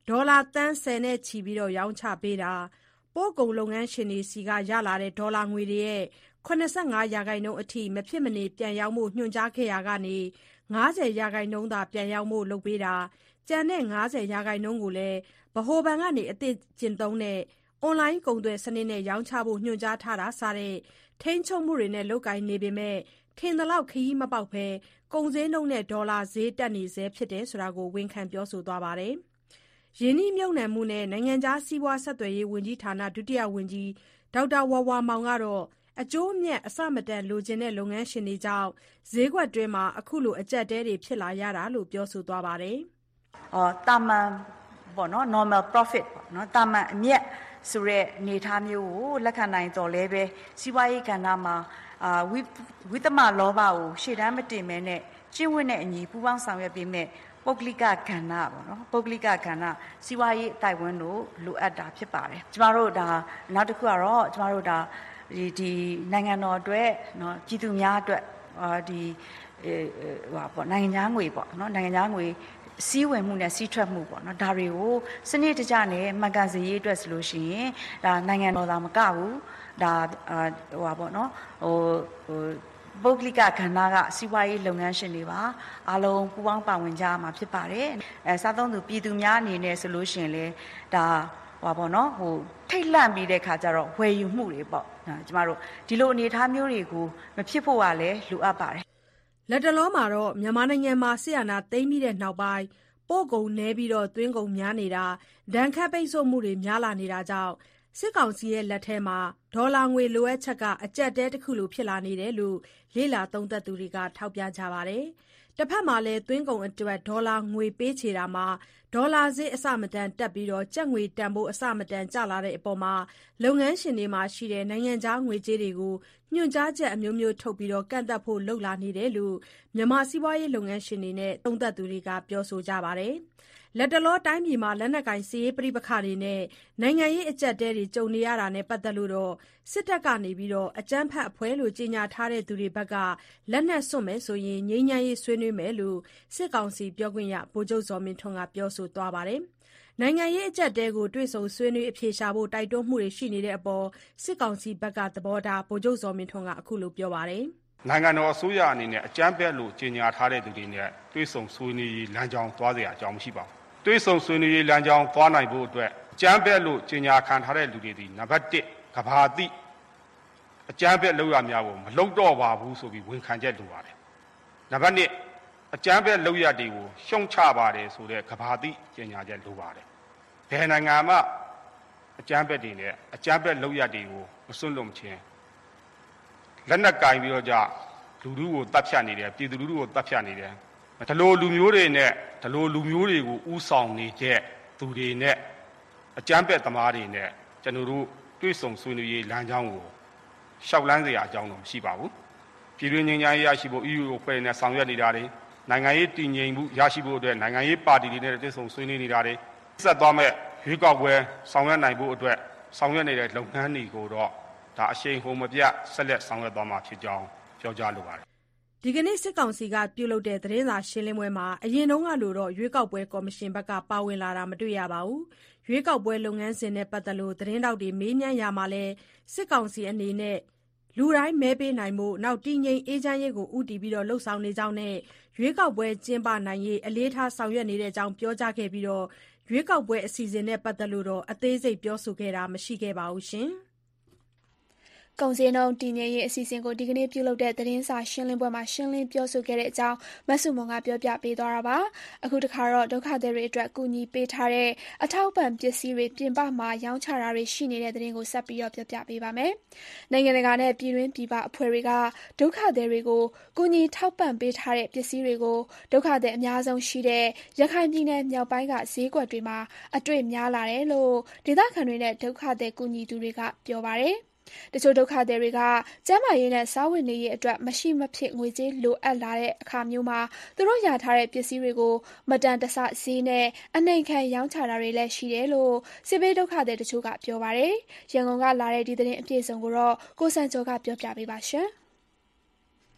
Speaker 8: ဒေါ်လာသန်းဆယ်နဲ့ချီပြီးရောင်းချပေးတာပို့ကုန်လုပ်ငန်းရှင်တွေစီကရလာတဲ့ဒေါ်လာငွေတွေရဲ့၇၅ရာခိုင်နှုန်းအထိမဖြစ်မနေပြန်ရောင်းဖို့ညွှန်ကြားခဲ့ရာကနေ၅၀ရာခိုင်နှုန်းသာပြန်ရောင်းဖို့လုပ်ပေးတာကျန်တဲ့၅၀ရာခိုင်နှုန်းကိုလည်းဗဟိုဘဏ်ကနေအသစ်ကျင့်သုံးတဲ့အွန်လိုင်းကုန်သွယ်စနစ်နဲ့ရောင်းချဖို့ညွှန်ကြားထားတာစတဲ့ထိန်းချုပ်မှုတွေနဲ့လုပ်ကိုင်နေပေမဲ့ထင်သလောက်ခရီးမပေါက်ဘဲကုန်ဈေးနှုန်းနဲ့ဒေါ်လာဈေးတက်နေဆဲဖြစ်တယ်ဆိုတာကိုဝန်ခံပြောဆိုသွားပါတယ်။ရင်းနှီးမြှုပ်နှံမှုနဲ့နိုင်ငံခြားစီးပွားဆက်သွယ်ရေးဝန်ကြီးဌာနဒုတိယဝန်ကြီးဒေါက်တာဝါဝါမောင်ကတော့အကျိုးအမြတ်အဆမတန်လိုချင်တဲ့လုပ်ငန်းရှင်တွေကြောင့်ဈေးကွက်တွင်းမှာအခုလိုအကျပ်တဲတွေဖြစ်လာရတာလို့ပြောဆိုသွားပါတယ်
Speaker 9: ။အော်တာမန်ပေါ့နော် normal profit ပေါ့နော်တာမန်အမြတ်ဆိုတဲ့အနေအထားမျိုးကိုလက်ခံနိုင်တော်လဲပဲစီးပွားရေးကဏ္ဍမှာအာဝိဝိသမလောဘကိုရှေ့တန်းမတင်မဲနဲ့ကျင့်ဝတ်နဲ့အညီပူးပေါင်းဆောင်ရွက်ပေးမဲ့ပုဂ္ဂလိကကဏ္ဍပေါ့နော်ပုဂ္ဂလိကကဏ္ဍစီးပွားရေးအတိုက်ဝန်းတို့လိုအပ်တာဖြစ်ပါတယ်ကျမတို့ဒါနောက်တစ်ခုကတော့ကျမတို့ဒါဒီဒီနိုင်ငံတော်အတွက်နော်ပြည်သူများအတွက်အာဒီဟိုပါပေါ့နိုင်ငံသားငွေပေါ့နော်နိုင်ငံသားငွေစီးဝင်မှုနဲ့စီးထွက်မှုပေါ့နော်ဒါတွေကိုစနစ်တကျနဲ့မှန်ကန်စေရေးအတွက်ဆိုလို့ရှိရင်ဒါနိုင်ငံတော်သာမကဘူးဒါဟိုပါပေါ့နော်ဟိုဟိုပုဂ္ဂလိကကဏ္ဍကစီးပွားရေးလုပ်ငန်းရှင်တွေပါအားလုံးပူးပေါင်းပါဝင်ကြမှာဖြစ်ပါတယ်အဲစားသုံးသူပြည်သူများအနေနဲ့ဆိုလို့ရှိရင်လေဒါဟိုပါပေါ့နော်ဟိုထိတ်လန့်ပြီးတဲ့ခါကျတော့ဝယ်ယူမှုတွေပေါ့ကျမတို့ဒီလိုအနေအထားမျိုးတွေကိုမဖြစ်ဖို့ကလည်းလိုအပ်ပါတယ်
Speaker 8: လက်တလုံးမှာတော့မြန်မာနိုင်ငံမှာဆီယနာသိမ်းပြီးတဲ့နောက်ပိုင်းပို့ကုန်နှဲပြီးတော့သွင်းကုန်များနေတာဒဏ်ခတ်ပိတ်ဆို့မှုတွေများလာနေတာကြောင့်စစ်ကောင်စီရဲ့လက်ထဲမှာဒေါ်လာငွေလိုအပ်ချက်ကအကျပ်တဲတစ်ခုလိုဖြစ်လာနေတယ်လို့လေ့လာသုံးသပ်သူတွေကထောက်ပြကြပါတယ်။တစ်ဖက်မှာလည်းသွင်းကုန်အတွက်ဒေါ်လာငွေပေးချေတာမှာဒေါ်လာဈေးအဆမတန်တက်ပြီးတော့ကျပ်ငွေတန်ဖိုးအဆမတန်ကျလာတဲ့အပေါ်မှာလုပ်ငန်းရှင်တွေမှာရှိတဲ့နိုင်ငံခြားငွေကြေးတွေကိုညွှန်ကြားချက်အမျိုးမျိုးထုတ်ပြီးတော့ကန့်သတ်ဖို့လှုံ့ဆော်နေတယ်လို့မြန်မာစီးပွားရေးလုပ်ငန်းရှင်တွေနဲ့သုံးသပ်သူတွေကပြောဆိုကြပါတယ်။လက်တလောတိုင်းပြည်မှာလက်နက်ကိုင်စီးရေးပြိပခါတွေနဲ့နိုင်ငံရေးအကျပ်တဲတွေကြုံနေရတာနဲ့ပတ်သက်လို့တော့စစ်တပ်ကနေပြီးတော့အကြမ်းဖက်အဖွဲ့လို့ကြေညာထားတဲ့သူတွေဘက်ကလက်နက်စွန့်မယ်ဆိုရင်ငြိမ်းချမ်းရေးဆွေးနွေးမယ်လို့စစ်ကောင်စီပြောခွင့်ရဗိုလ်ချုပ်ဇော်မင်းထွန်းကပြောဆိုသွားပါတယ်။နိုင်ငံရေးအကျပ်တဲကိုတွေ့ဆုံဆွေးနွေးအဖြေရှာဖို့တိုက်တွန်းမှုတွေရှိနေတဲ့အပေါ်စစ်ကောင်စီဘက်ကသဘောထားဗိုလ်ချုပ်ဇော်မင်းထွန်းကအခုလိုပြောပါတယ်
Speaker 4: ။နိုင်ငံတော်အစိုးရအနေနဲ့အကြမ်းဖက်လို့ကြေညာထားတဲ့သူတွေနဲ့တွေ့ဆုံဆွေးနွေးရေးလမ်းကြောင်းသွားเสียအကြောင်းမရှိပါဘူး။တွေ့ဆုံဆွေးနွေးရေးလမ်းကြောင်းသွားနိုင်ဖို့အတွက်အကြမ်းဖက်လို့ကြေညာခံထားတဲ့လူတွေဒီနံပါတ်တစ်ကဘာတိအကြမ်းဖက်လုပ်ရများကိုမလုပ်တော့ပါဘူးဆိုပြီးဝန်ခံချက်လိုပါတယ်။နံပါတ်နှစ်အကြမ်းဖက်လုပ်ရတွေကိုရှုံချပါတယ်ဆိုတဲ့ကဘာတိကြေညာချက်လိုပါတယ်။ဘယ်နိုင်ငံမှအကြမ်းဖက်တွေနဲ့အကြမ်းဖက်လုပ်ရတွေကိုမစွန့်လွတ်မချင်းလက်နက်ကင်ပြီးတော့ကြလူလူကိုတပ်ဖြတ်နေတယ်ပြည်သူလူထုကိုတပ်ဖြတ်နေတယ်ဒီလိုလူမျိုးတွေနဲ့ဒီလိုလူမျိုးတွေကိုဥဆောင်နေတဲ့သူတွေနဲ့အကြမ်းဖက်သမားတွေနဲ့ကျွန်တော်တို့တွေ့ဆုံဆွေးနွေးရေးလမ်းကြောင်းကိုရှောက်လန်းစရာအကြောင်းတော့မရှိပါဘူးပြည်တွင်းငြိမ်းချမ်းရေးရရှိဖို့ E U ကိုဖွဲ့နေဆောင်ရွက်နေတာတွေနိုင်ငံရေးတည်ငြိမ်မှုရရှိဖို့အတွက်နိုင်ငံရေးပါတီတွေနဲ့တွေ့ဆုံဆွေးနွေးနေတာတွေဆက်သွားမဲ့ရွေးကောက်ပွဲဆောင်ရွက်နိုင်ဖို့အတွက်ဆောင်ရွက်နေတဲ့လုပ်ငန်းတွေကိုတော့ဒါအရှိန်ဟုန်မပြတ်ဆက်လက်ဆောင်ရွက်သွားမှာဖြစ်ကြောင်းပြောကြားလိုပါတယ်
Speaker 8: ဒီကနေ့စစ်ကောင်စီကပြုလုပ်တဲ့သတင်းစာရှင်းလင်းပွဲမှာအရင်တုန်းကလိုတော့ရွေးကောက်ပွဲကော်မရှင်ဘက်ကပါဝင်လာတာမတွေ့ရပါဘူး။ရွေးကောက်ပွဲလုပ်ငန်းစဉ်နဲ့ပတ်သက်လို့သတင်းတောက်တွေမေးမြန်းရမှာလဲစစ်ကောင်စီအနေနဲ့လူတိုင်းမဲပေးနိုင်မှုနောက်တည်ငြိမ်အေးချမ်းရေးကိုဥတီပြီးတော့လှုပ်ဆောင်နေကြောင်းနဲ့ရွေးကောက်ပွဲကျင်းပနိုင်ရေးအလေးထားဆောင်ရွက်နေတဲ့အကြောင်းပြောကြားခဲ့ပြီးတော့ရွေးကောက်ပွဲအစီအစဉ်နဲ့ပတ်သက်လို့တော့အသေးစိတ်ပြောဆိုခဲ့တာမရှိခဲ့ပါဘူးရှင်။
Speaker 2: ကုန်စည်နှုန်းတည်ငြိမ်ရေးအစီအစဉ်ကိုဒီကနေ့ပြုလုပ်တဲ့သတင်းစာရှင်းလင်းပွဲမှာရှင်းလင်းပြောဆိုခဲ့တဲ့အကြောင်းမဆုမွန်ကပြောပြပေးသွားတာပါ။အခုတခါတော့ဒုက္ခသည်တွေအတွက်ကူညီပေးထားတဲ့အထောက်ပံ့ပစ္စည်းတွေပြင်ပမှာရောင်းချတာတွေရှိနေတဲ့သတင်းကိုဆက်ပြီးတော့ပြောပြပေးပါမယ်။နိုင်ငံတကာနဲ့ပြည်တွင်းပြည်ပအဖွဲ့တွေကဒုက္ခသည်တွေကိုကူညီထောက်ပံ့ပေးထားတဲ့ပစ္စည်းတွေကိုဒုက္ခသည်အများဆုံးရှိတဲ့ရခိုင်ပြည်နယ်မြောက်ပိုင်းကဈေးကွက်တွေမှာအတွေ့များလာတယ်လို့ဒေသခံတွေနဲ့ဒုက္ခသည်ကူညီသူတွေကပြောပါတယ်။တချို့ဒုက္ခသည်တွေကကျန်းမာရေးနဲ့စားဝတ်နေရေးအတွက်မရှိမဖြစ်ငွေကြေးလိုအပ်လာတဲ့အခါမျိုးမှာသူတို့ရထားတဲ့ပစ္စည်းတွေကိုမတန်တဆဈေးနဲ့အနှိမ်ခံရောင်းချတာတွေလည်းရှိတယ်လို့စစ်ဘေးဒုက္ခသည်တချို့ကပြောပါတယ်။ ရန်ကုန်ကလာတဲ့ဒီသတင်းအပြည့်အစုံကိုတော့ကိုစံကျော်ကပြောပြပေးပါရှင်။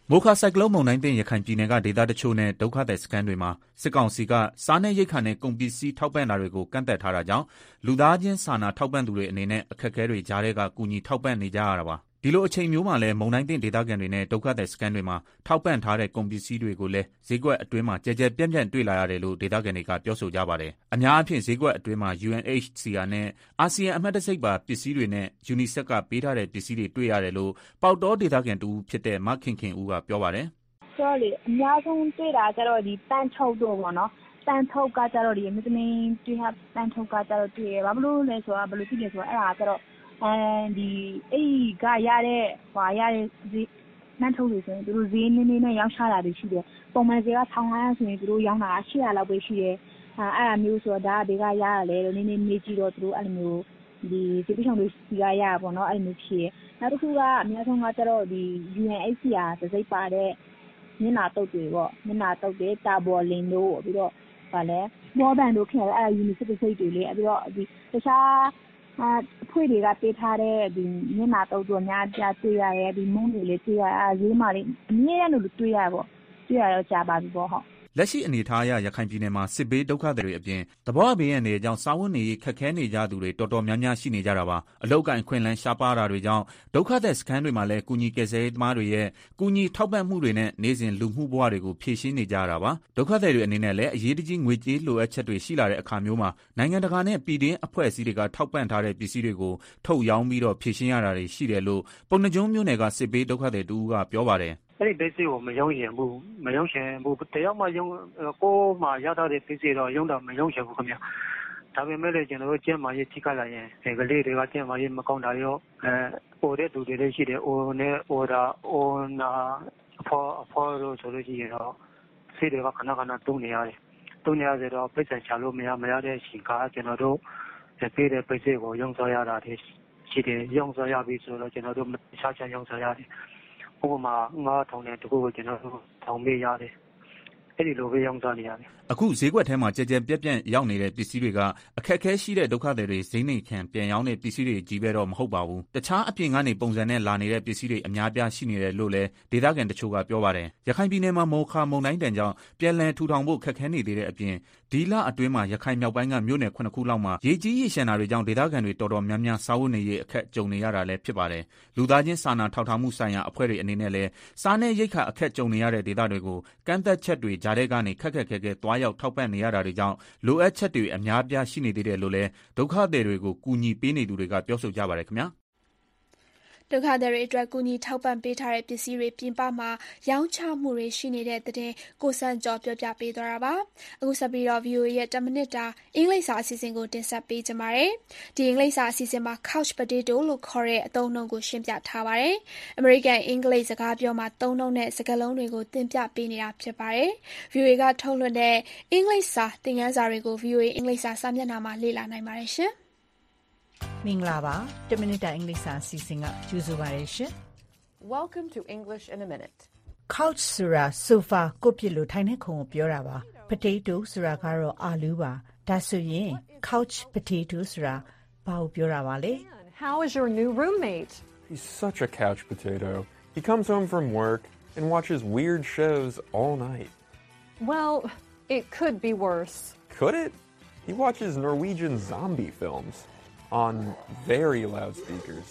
Speaker 10: မိုခါဆိုင်ကလုန်းမုန်တိုင်းသင့်ရခိုင်ပြည်နယ်ကဒေသတချို့နဲ့ဒုက္ခသည်စခန်းတွေမှာစစ်ကောင်စီကစားနပ်ရိက္ခာနဲ့ကုန်ပစ္စည်းထောက်ပံ့တာတွေကိုကန့်သတ်ထားတာကြောင့်လူသားချင်းစာနာထောက်ပံ့သူတွေအနေနဲ့အခက်အခဲတွေကြားထဲကကူညီထောက်ပံ့နေကြရတာပါဒီလိုအချိန်မျိုးမှာလည်းမုန်တိုင်းသင့်ဒေသခံတွေနဲ့ဒုက္ခသည်စခန်းတွေမှာထောက်ပံ့ထားတဲ့ကုန်ပစ္စည်းတွေကိုလည်းဈေးကွက်အတွင်းမှာကြဲကြဲပြန့်ပြန့်တွေ့လာရတယ်လို့ဒေသခံတွေကပြောဆိုကြပါတယ်အများအပြားဈေးကွက်အတွင်းမှာ ယူ အန် အိတ်ချ် စီ အာ နဲ့အာဆီယံအမှတ်တံဆိပ်ပါပစ္စည်းတွေနဲ့ ယူနီဆက်ကပေးထားတဲ့ပစ္စည်းတွေတွေ့ရတယ်လို့ပေါက်တောဒေသခံတူဖြစ်တဲ့မခင်ခင်ဦးကပြောပါတယ်
Speaker 11: ဆိုတော့လေအများဆုံးတွေ့တာကျတော့ဒီပန်းထုတ်တို့ပေါ့နော်ပန်းထုတ်ကကျတော့ဒီမသမင်းတွေ့ဟာပန်းထုတ်ကကျတော့တွေ့ရဘာလို့လဲဆိုတော့ဘယ်လိုဖြစ်လဲဆိုတော့အဲ့ဒါကျတော့အဲဒီအဲ့ကရတဲ့ဟွာရတဲ့ဈေးနှမ်းထုတ်လို့ဆိုရင်သူတို့ဈေးနည်းနည်းနဲ့ရောင်းချတာတွေရှိတယ်ပုံမှန်ဈေးကတစ်ထောင်၅ရာဆိုရင်သူတို့ရောင်းတာ၈ရာလောက်ပဲရှိတယ်အဲအဲ့အမျိုးဆိုတော့ဒါကဘေးကရရတယ်လို့နည်းနည်းမေးကြည့်တော့သူတို့အဲ့လိုမျိုးဒီဒီပြဆောင်တွေစီကရရပါတော့အဲ့လိုမျိုးဖြစ်နောက်တစ်ခုကအများဆုံးကကျတော့ဒီ ယူ အန် အိတ်ချ် စီ အာ သစိပ်ပါတဲ့မျက်နှာတုပ်တွေပေါ့မျက်နှာတုပ်တွေတာဘော်လင်တို့ပြီးတော့ဗာလဲမောဘန်တို့ခင်ဗျအဲ့ယူနီစစ်စိတ်တွေလေပြီးတော့ဒီတခြားအဖွေတွေကပေးထားတဲ့ဒီမျက်နှာတုပ်တို့အများကြီးတွေ့ရရဲ့ဒီမုန်းတွေလေးတွေ့ရအဲဈေးမှလေးအမြဲတမ်းလို့တွေ့ရပေါ့တွေ့ရတော့ကြာပါပြီပေါ့ဟုတ်
Speaker 10: လက်ရှိအနေထားအရရခိုင်ပြည်နယ်မှာစစ်ဘေးဒုက္ခသည်တွေအပြင်သဘောအဘေးရန်တွေအကြောင်းစာဝတ်နေရေးခက်ခဲနေကြသူတွေတော်တော်များများရှိနေကြတာပါအလောက်ကန်ခွင့်လန်းရှားပါတာတွေကြောင့်ဒုက္ခသည်စခန်းတွေမှာလည်းကုညီကယ်ဆယ်ရေးသမားတွေရဲ့ကုညီထောက်ပံ့မှုတွေနဲ့နေစဉ်လူမှုဘဝတွေကိုဖြည့်ရှင်းနေကြရတာပါဒုက္ခသည်တွေအနေနဲ့လည်းအရေးတကြီးငွေကြေးလိုအပ်ချက်တွေရှိလာတဲ့အခါမျိုးမှာနိုင်ငံတကာနဲ့ပြည်တွင်းအဖွဲ့အစည်းတွေကထောက်ပံ့ထားတဲ့ပစ္စည်းတွေကိုထုတ်ရောင်းပြီးတော့ဖြည့်ရှင်းရတာတွေရှိတယ်လို့ပုံနှကျုံမြို့နယ်ကစစ်ဘေးဒုက္ခသည်တူကပြောပါတယ်
Speaker 12: အဲ့ဒီ basic ကိုမယုံရင်ဘူးမယုံရှင်ဘူးတယောက်မှယုံကိုမှရထားတဲ့ basic တော့ယုံတော့မယုံချင်ဘူးခင်ဗျာဒါပေမဲ့လည်းကျွန်တော်တို့ကျန်းမာရေးထိခိုက်လာရင်ဒီကလေးတွေကကျန်းမာရေးမကောင်းတာရောအဲပိုတဲ့သူတွေလည်းရှိတယ်အိုနဲ့အိုတာအိုနာအဖေါ်အဖေါ်လို့ဆိုလို့ရှိရင်တော့ဆေးတွေကခဏခဏတုံးနေရတယ်တုံးနေရတော့ပိတ်ဆန်ချလို့မရမရတဲ့ရှင်ကကျွန်တော်တို့ပေးတဲ့ basic ကိုယုံစားရတာရှိတယ်ယုံစားရပြီဆိုတော့ကျွန်တော်တို့တခြားချယုံစားရတယ်ဥပမာငါးထောင်နဲ့တကူကိုကျွန်တော်တို့ထောင်ပေးရတယ်အဲ့ဒီလိုပဲရောင်းစားနေရတယ်
Speaker 10: အခုဈေးကွက်ထဲမှာကြဲကြဲပြက်ပြန့်ရောက်နေတဲ့ပစ္စည်းတွေကအခက်အခဲရှိတဲ့ဒုက္ခသည်တွေဈေးနှိမ်ခံပြန်ရောင်းတဲ့ပစ္စည်းတွေကြီးပဲတော့မဟုတ်ပါဘူးတခြားအပြင်ကနေပုံစံနဲ့လာနေတဲ့ပစ္စည်းတွေအများပြားရှိနေတယ်လို့လည်းဒေသခံတချို့ကပြောပါတယ်ရခိုင်ပြည်နယ်မှာမော်ခါမုန်တိုင်းတန်ကြောင့်ပြန်လည်ထူထောင်ဖို့ခက်ခဲနေသေးတဲ့အပြင်ဒီလအတွင်းမှာရခိုင်မြောက်ပိုင်းကမြို့နယ်ခုနှစ်ခုလောက်မှာရေကြီးရေရှမ်းတာတွေကြောင့်ဒေသခံတွေတော်တော်များများစားဝတ်နေရေးအခက်ကြုံနေရတာလည်းဖြစ်ပါတယ်လူသားချင်းစာနာထောက်ထားမှုဆိုင်ရာအဖွဲ့တွေအနေနဲ့လည်းစားနဲ့ရိက္ခာအခက်ကြုံနေရတဲ့ဒေသတွေကိုကန့်သက်ချက်တွေကြားထဲကနေခက်ခက်ခဲခဲသွားရောက်ထောက်ပံ့နေရတာတွေကြောင့်လိုအပ်ချက်တွေအများပြားရှိနေသေးတယ်လို့လည်းဒုက္ခသည်တွေကိုကူညီပေးနေသူတွေကပြောဆိုကြပါတယ်ခင်ဗျာ
Speaker 2: ဒုက္ခသည်တွေအတွက်ကူညီထောက်ပံ့ပေးထားတဲ့ပစ္စည်းတွေပြင်ပမှာရောင်းချမှုတွေရှိနေတဲ့တဲ့ကိုစံကျော်ပြောပြပေးသွားတာပါအခုဆက်ပြီးတော့ ဗွီအိုအေ ရဲ့tenမိနစ်တာအင်္ဂလိပ်စာအစီအစဉ်ကိုတင်ဆက်ပေးကြပါမယ်ဒီအင်္ဂလိပ်စာအစီအစဉ်မှာ couch potato လို့ခေါ်တဲ့အသုံးအနှုန်းကိုရှင်းပြထားပါတယ်အမေရိကန်အင်္ဂလိပ်စကားပြောမှာသုံးနှုန်းတဲ့စကားလုံးတွေကိုသင်ပြပေးနေတာဖြစ်ပါတယ် ဗွီအိုအေ ကထုတ်လွှင့်တဲ့အင်္ဂလိပ်စာသင်ခန်းစာတွေကို ဗွီအိုအေ အင်္ဂလိပ်စာစာမျက်နှာမှာလေ့လာနိုင်ပါတယ်ရှင်
Speaker 13: မင်္ဂလာပါtenမိနစ်တာအင်္ဂလိပ်စာအစီအစဉ်ကကြိုဆိုပါရရှင်
Speaker 14: Welcome to English in a minute
Speaker 13: Couch ဆိုတာ sofa ကိုပြစ်လို့ထိုင်တဲ့ခုံကိုပြောတာပါ Potato ဆိုတာကတော့အာလူးပါဒါဆိုရင် couch potato ဆိုတာဘာကိုပြောတာပါလဲ
Speaker 14: How is your new roommate?
Speaker 15: He's such a couch potato. He comes home from work and watches weird shows all night.
Speaker 14: Well, it could be worse.
Speaker 15: Could it? He watches Norwegian zombie films on very loud speakers.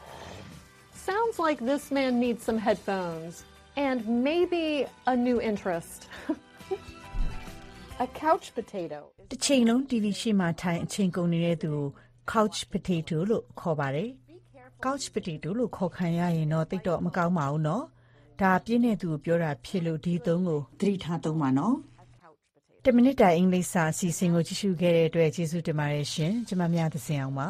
Speaker 14: Sounds like this man needs some headphones and maybe a new interest. A couch potato.
Speaker 13: တစ်ချိန်လုံး တီ ဗီ ရှေ့မှာထိုင်အချိန်ကုန်နေတဲ့သူကို couch potato လို့ခေါ်ပါတယ် couch potato လို့ခေါ်ခံရရင်တော့တိတ်တော့မကောင်းပါဘူးနော်ဒါပြင်းတဲ့သူကိုပြောတာဖြစ်လို့ဒီသုံးကိုသတိထားသုံးပါနော်tenမိနစ်တာအင်္ဂလိပ်စာအစီအစဉ်ကိုကြည့်ရှုခဲ့တဲ့အတွက်ကျေးဇူးတင်ပါတယ်ရှင်ကျွန်မများသစဉ်အောင်ပါ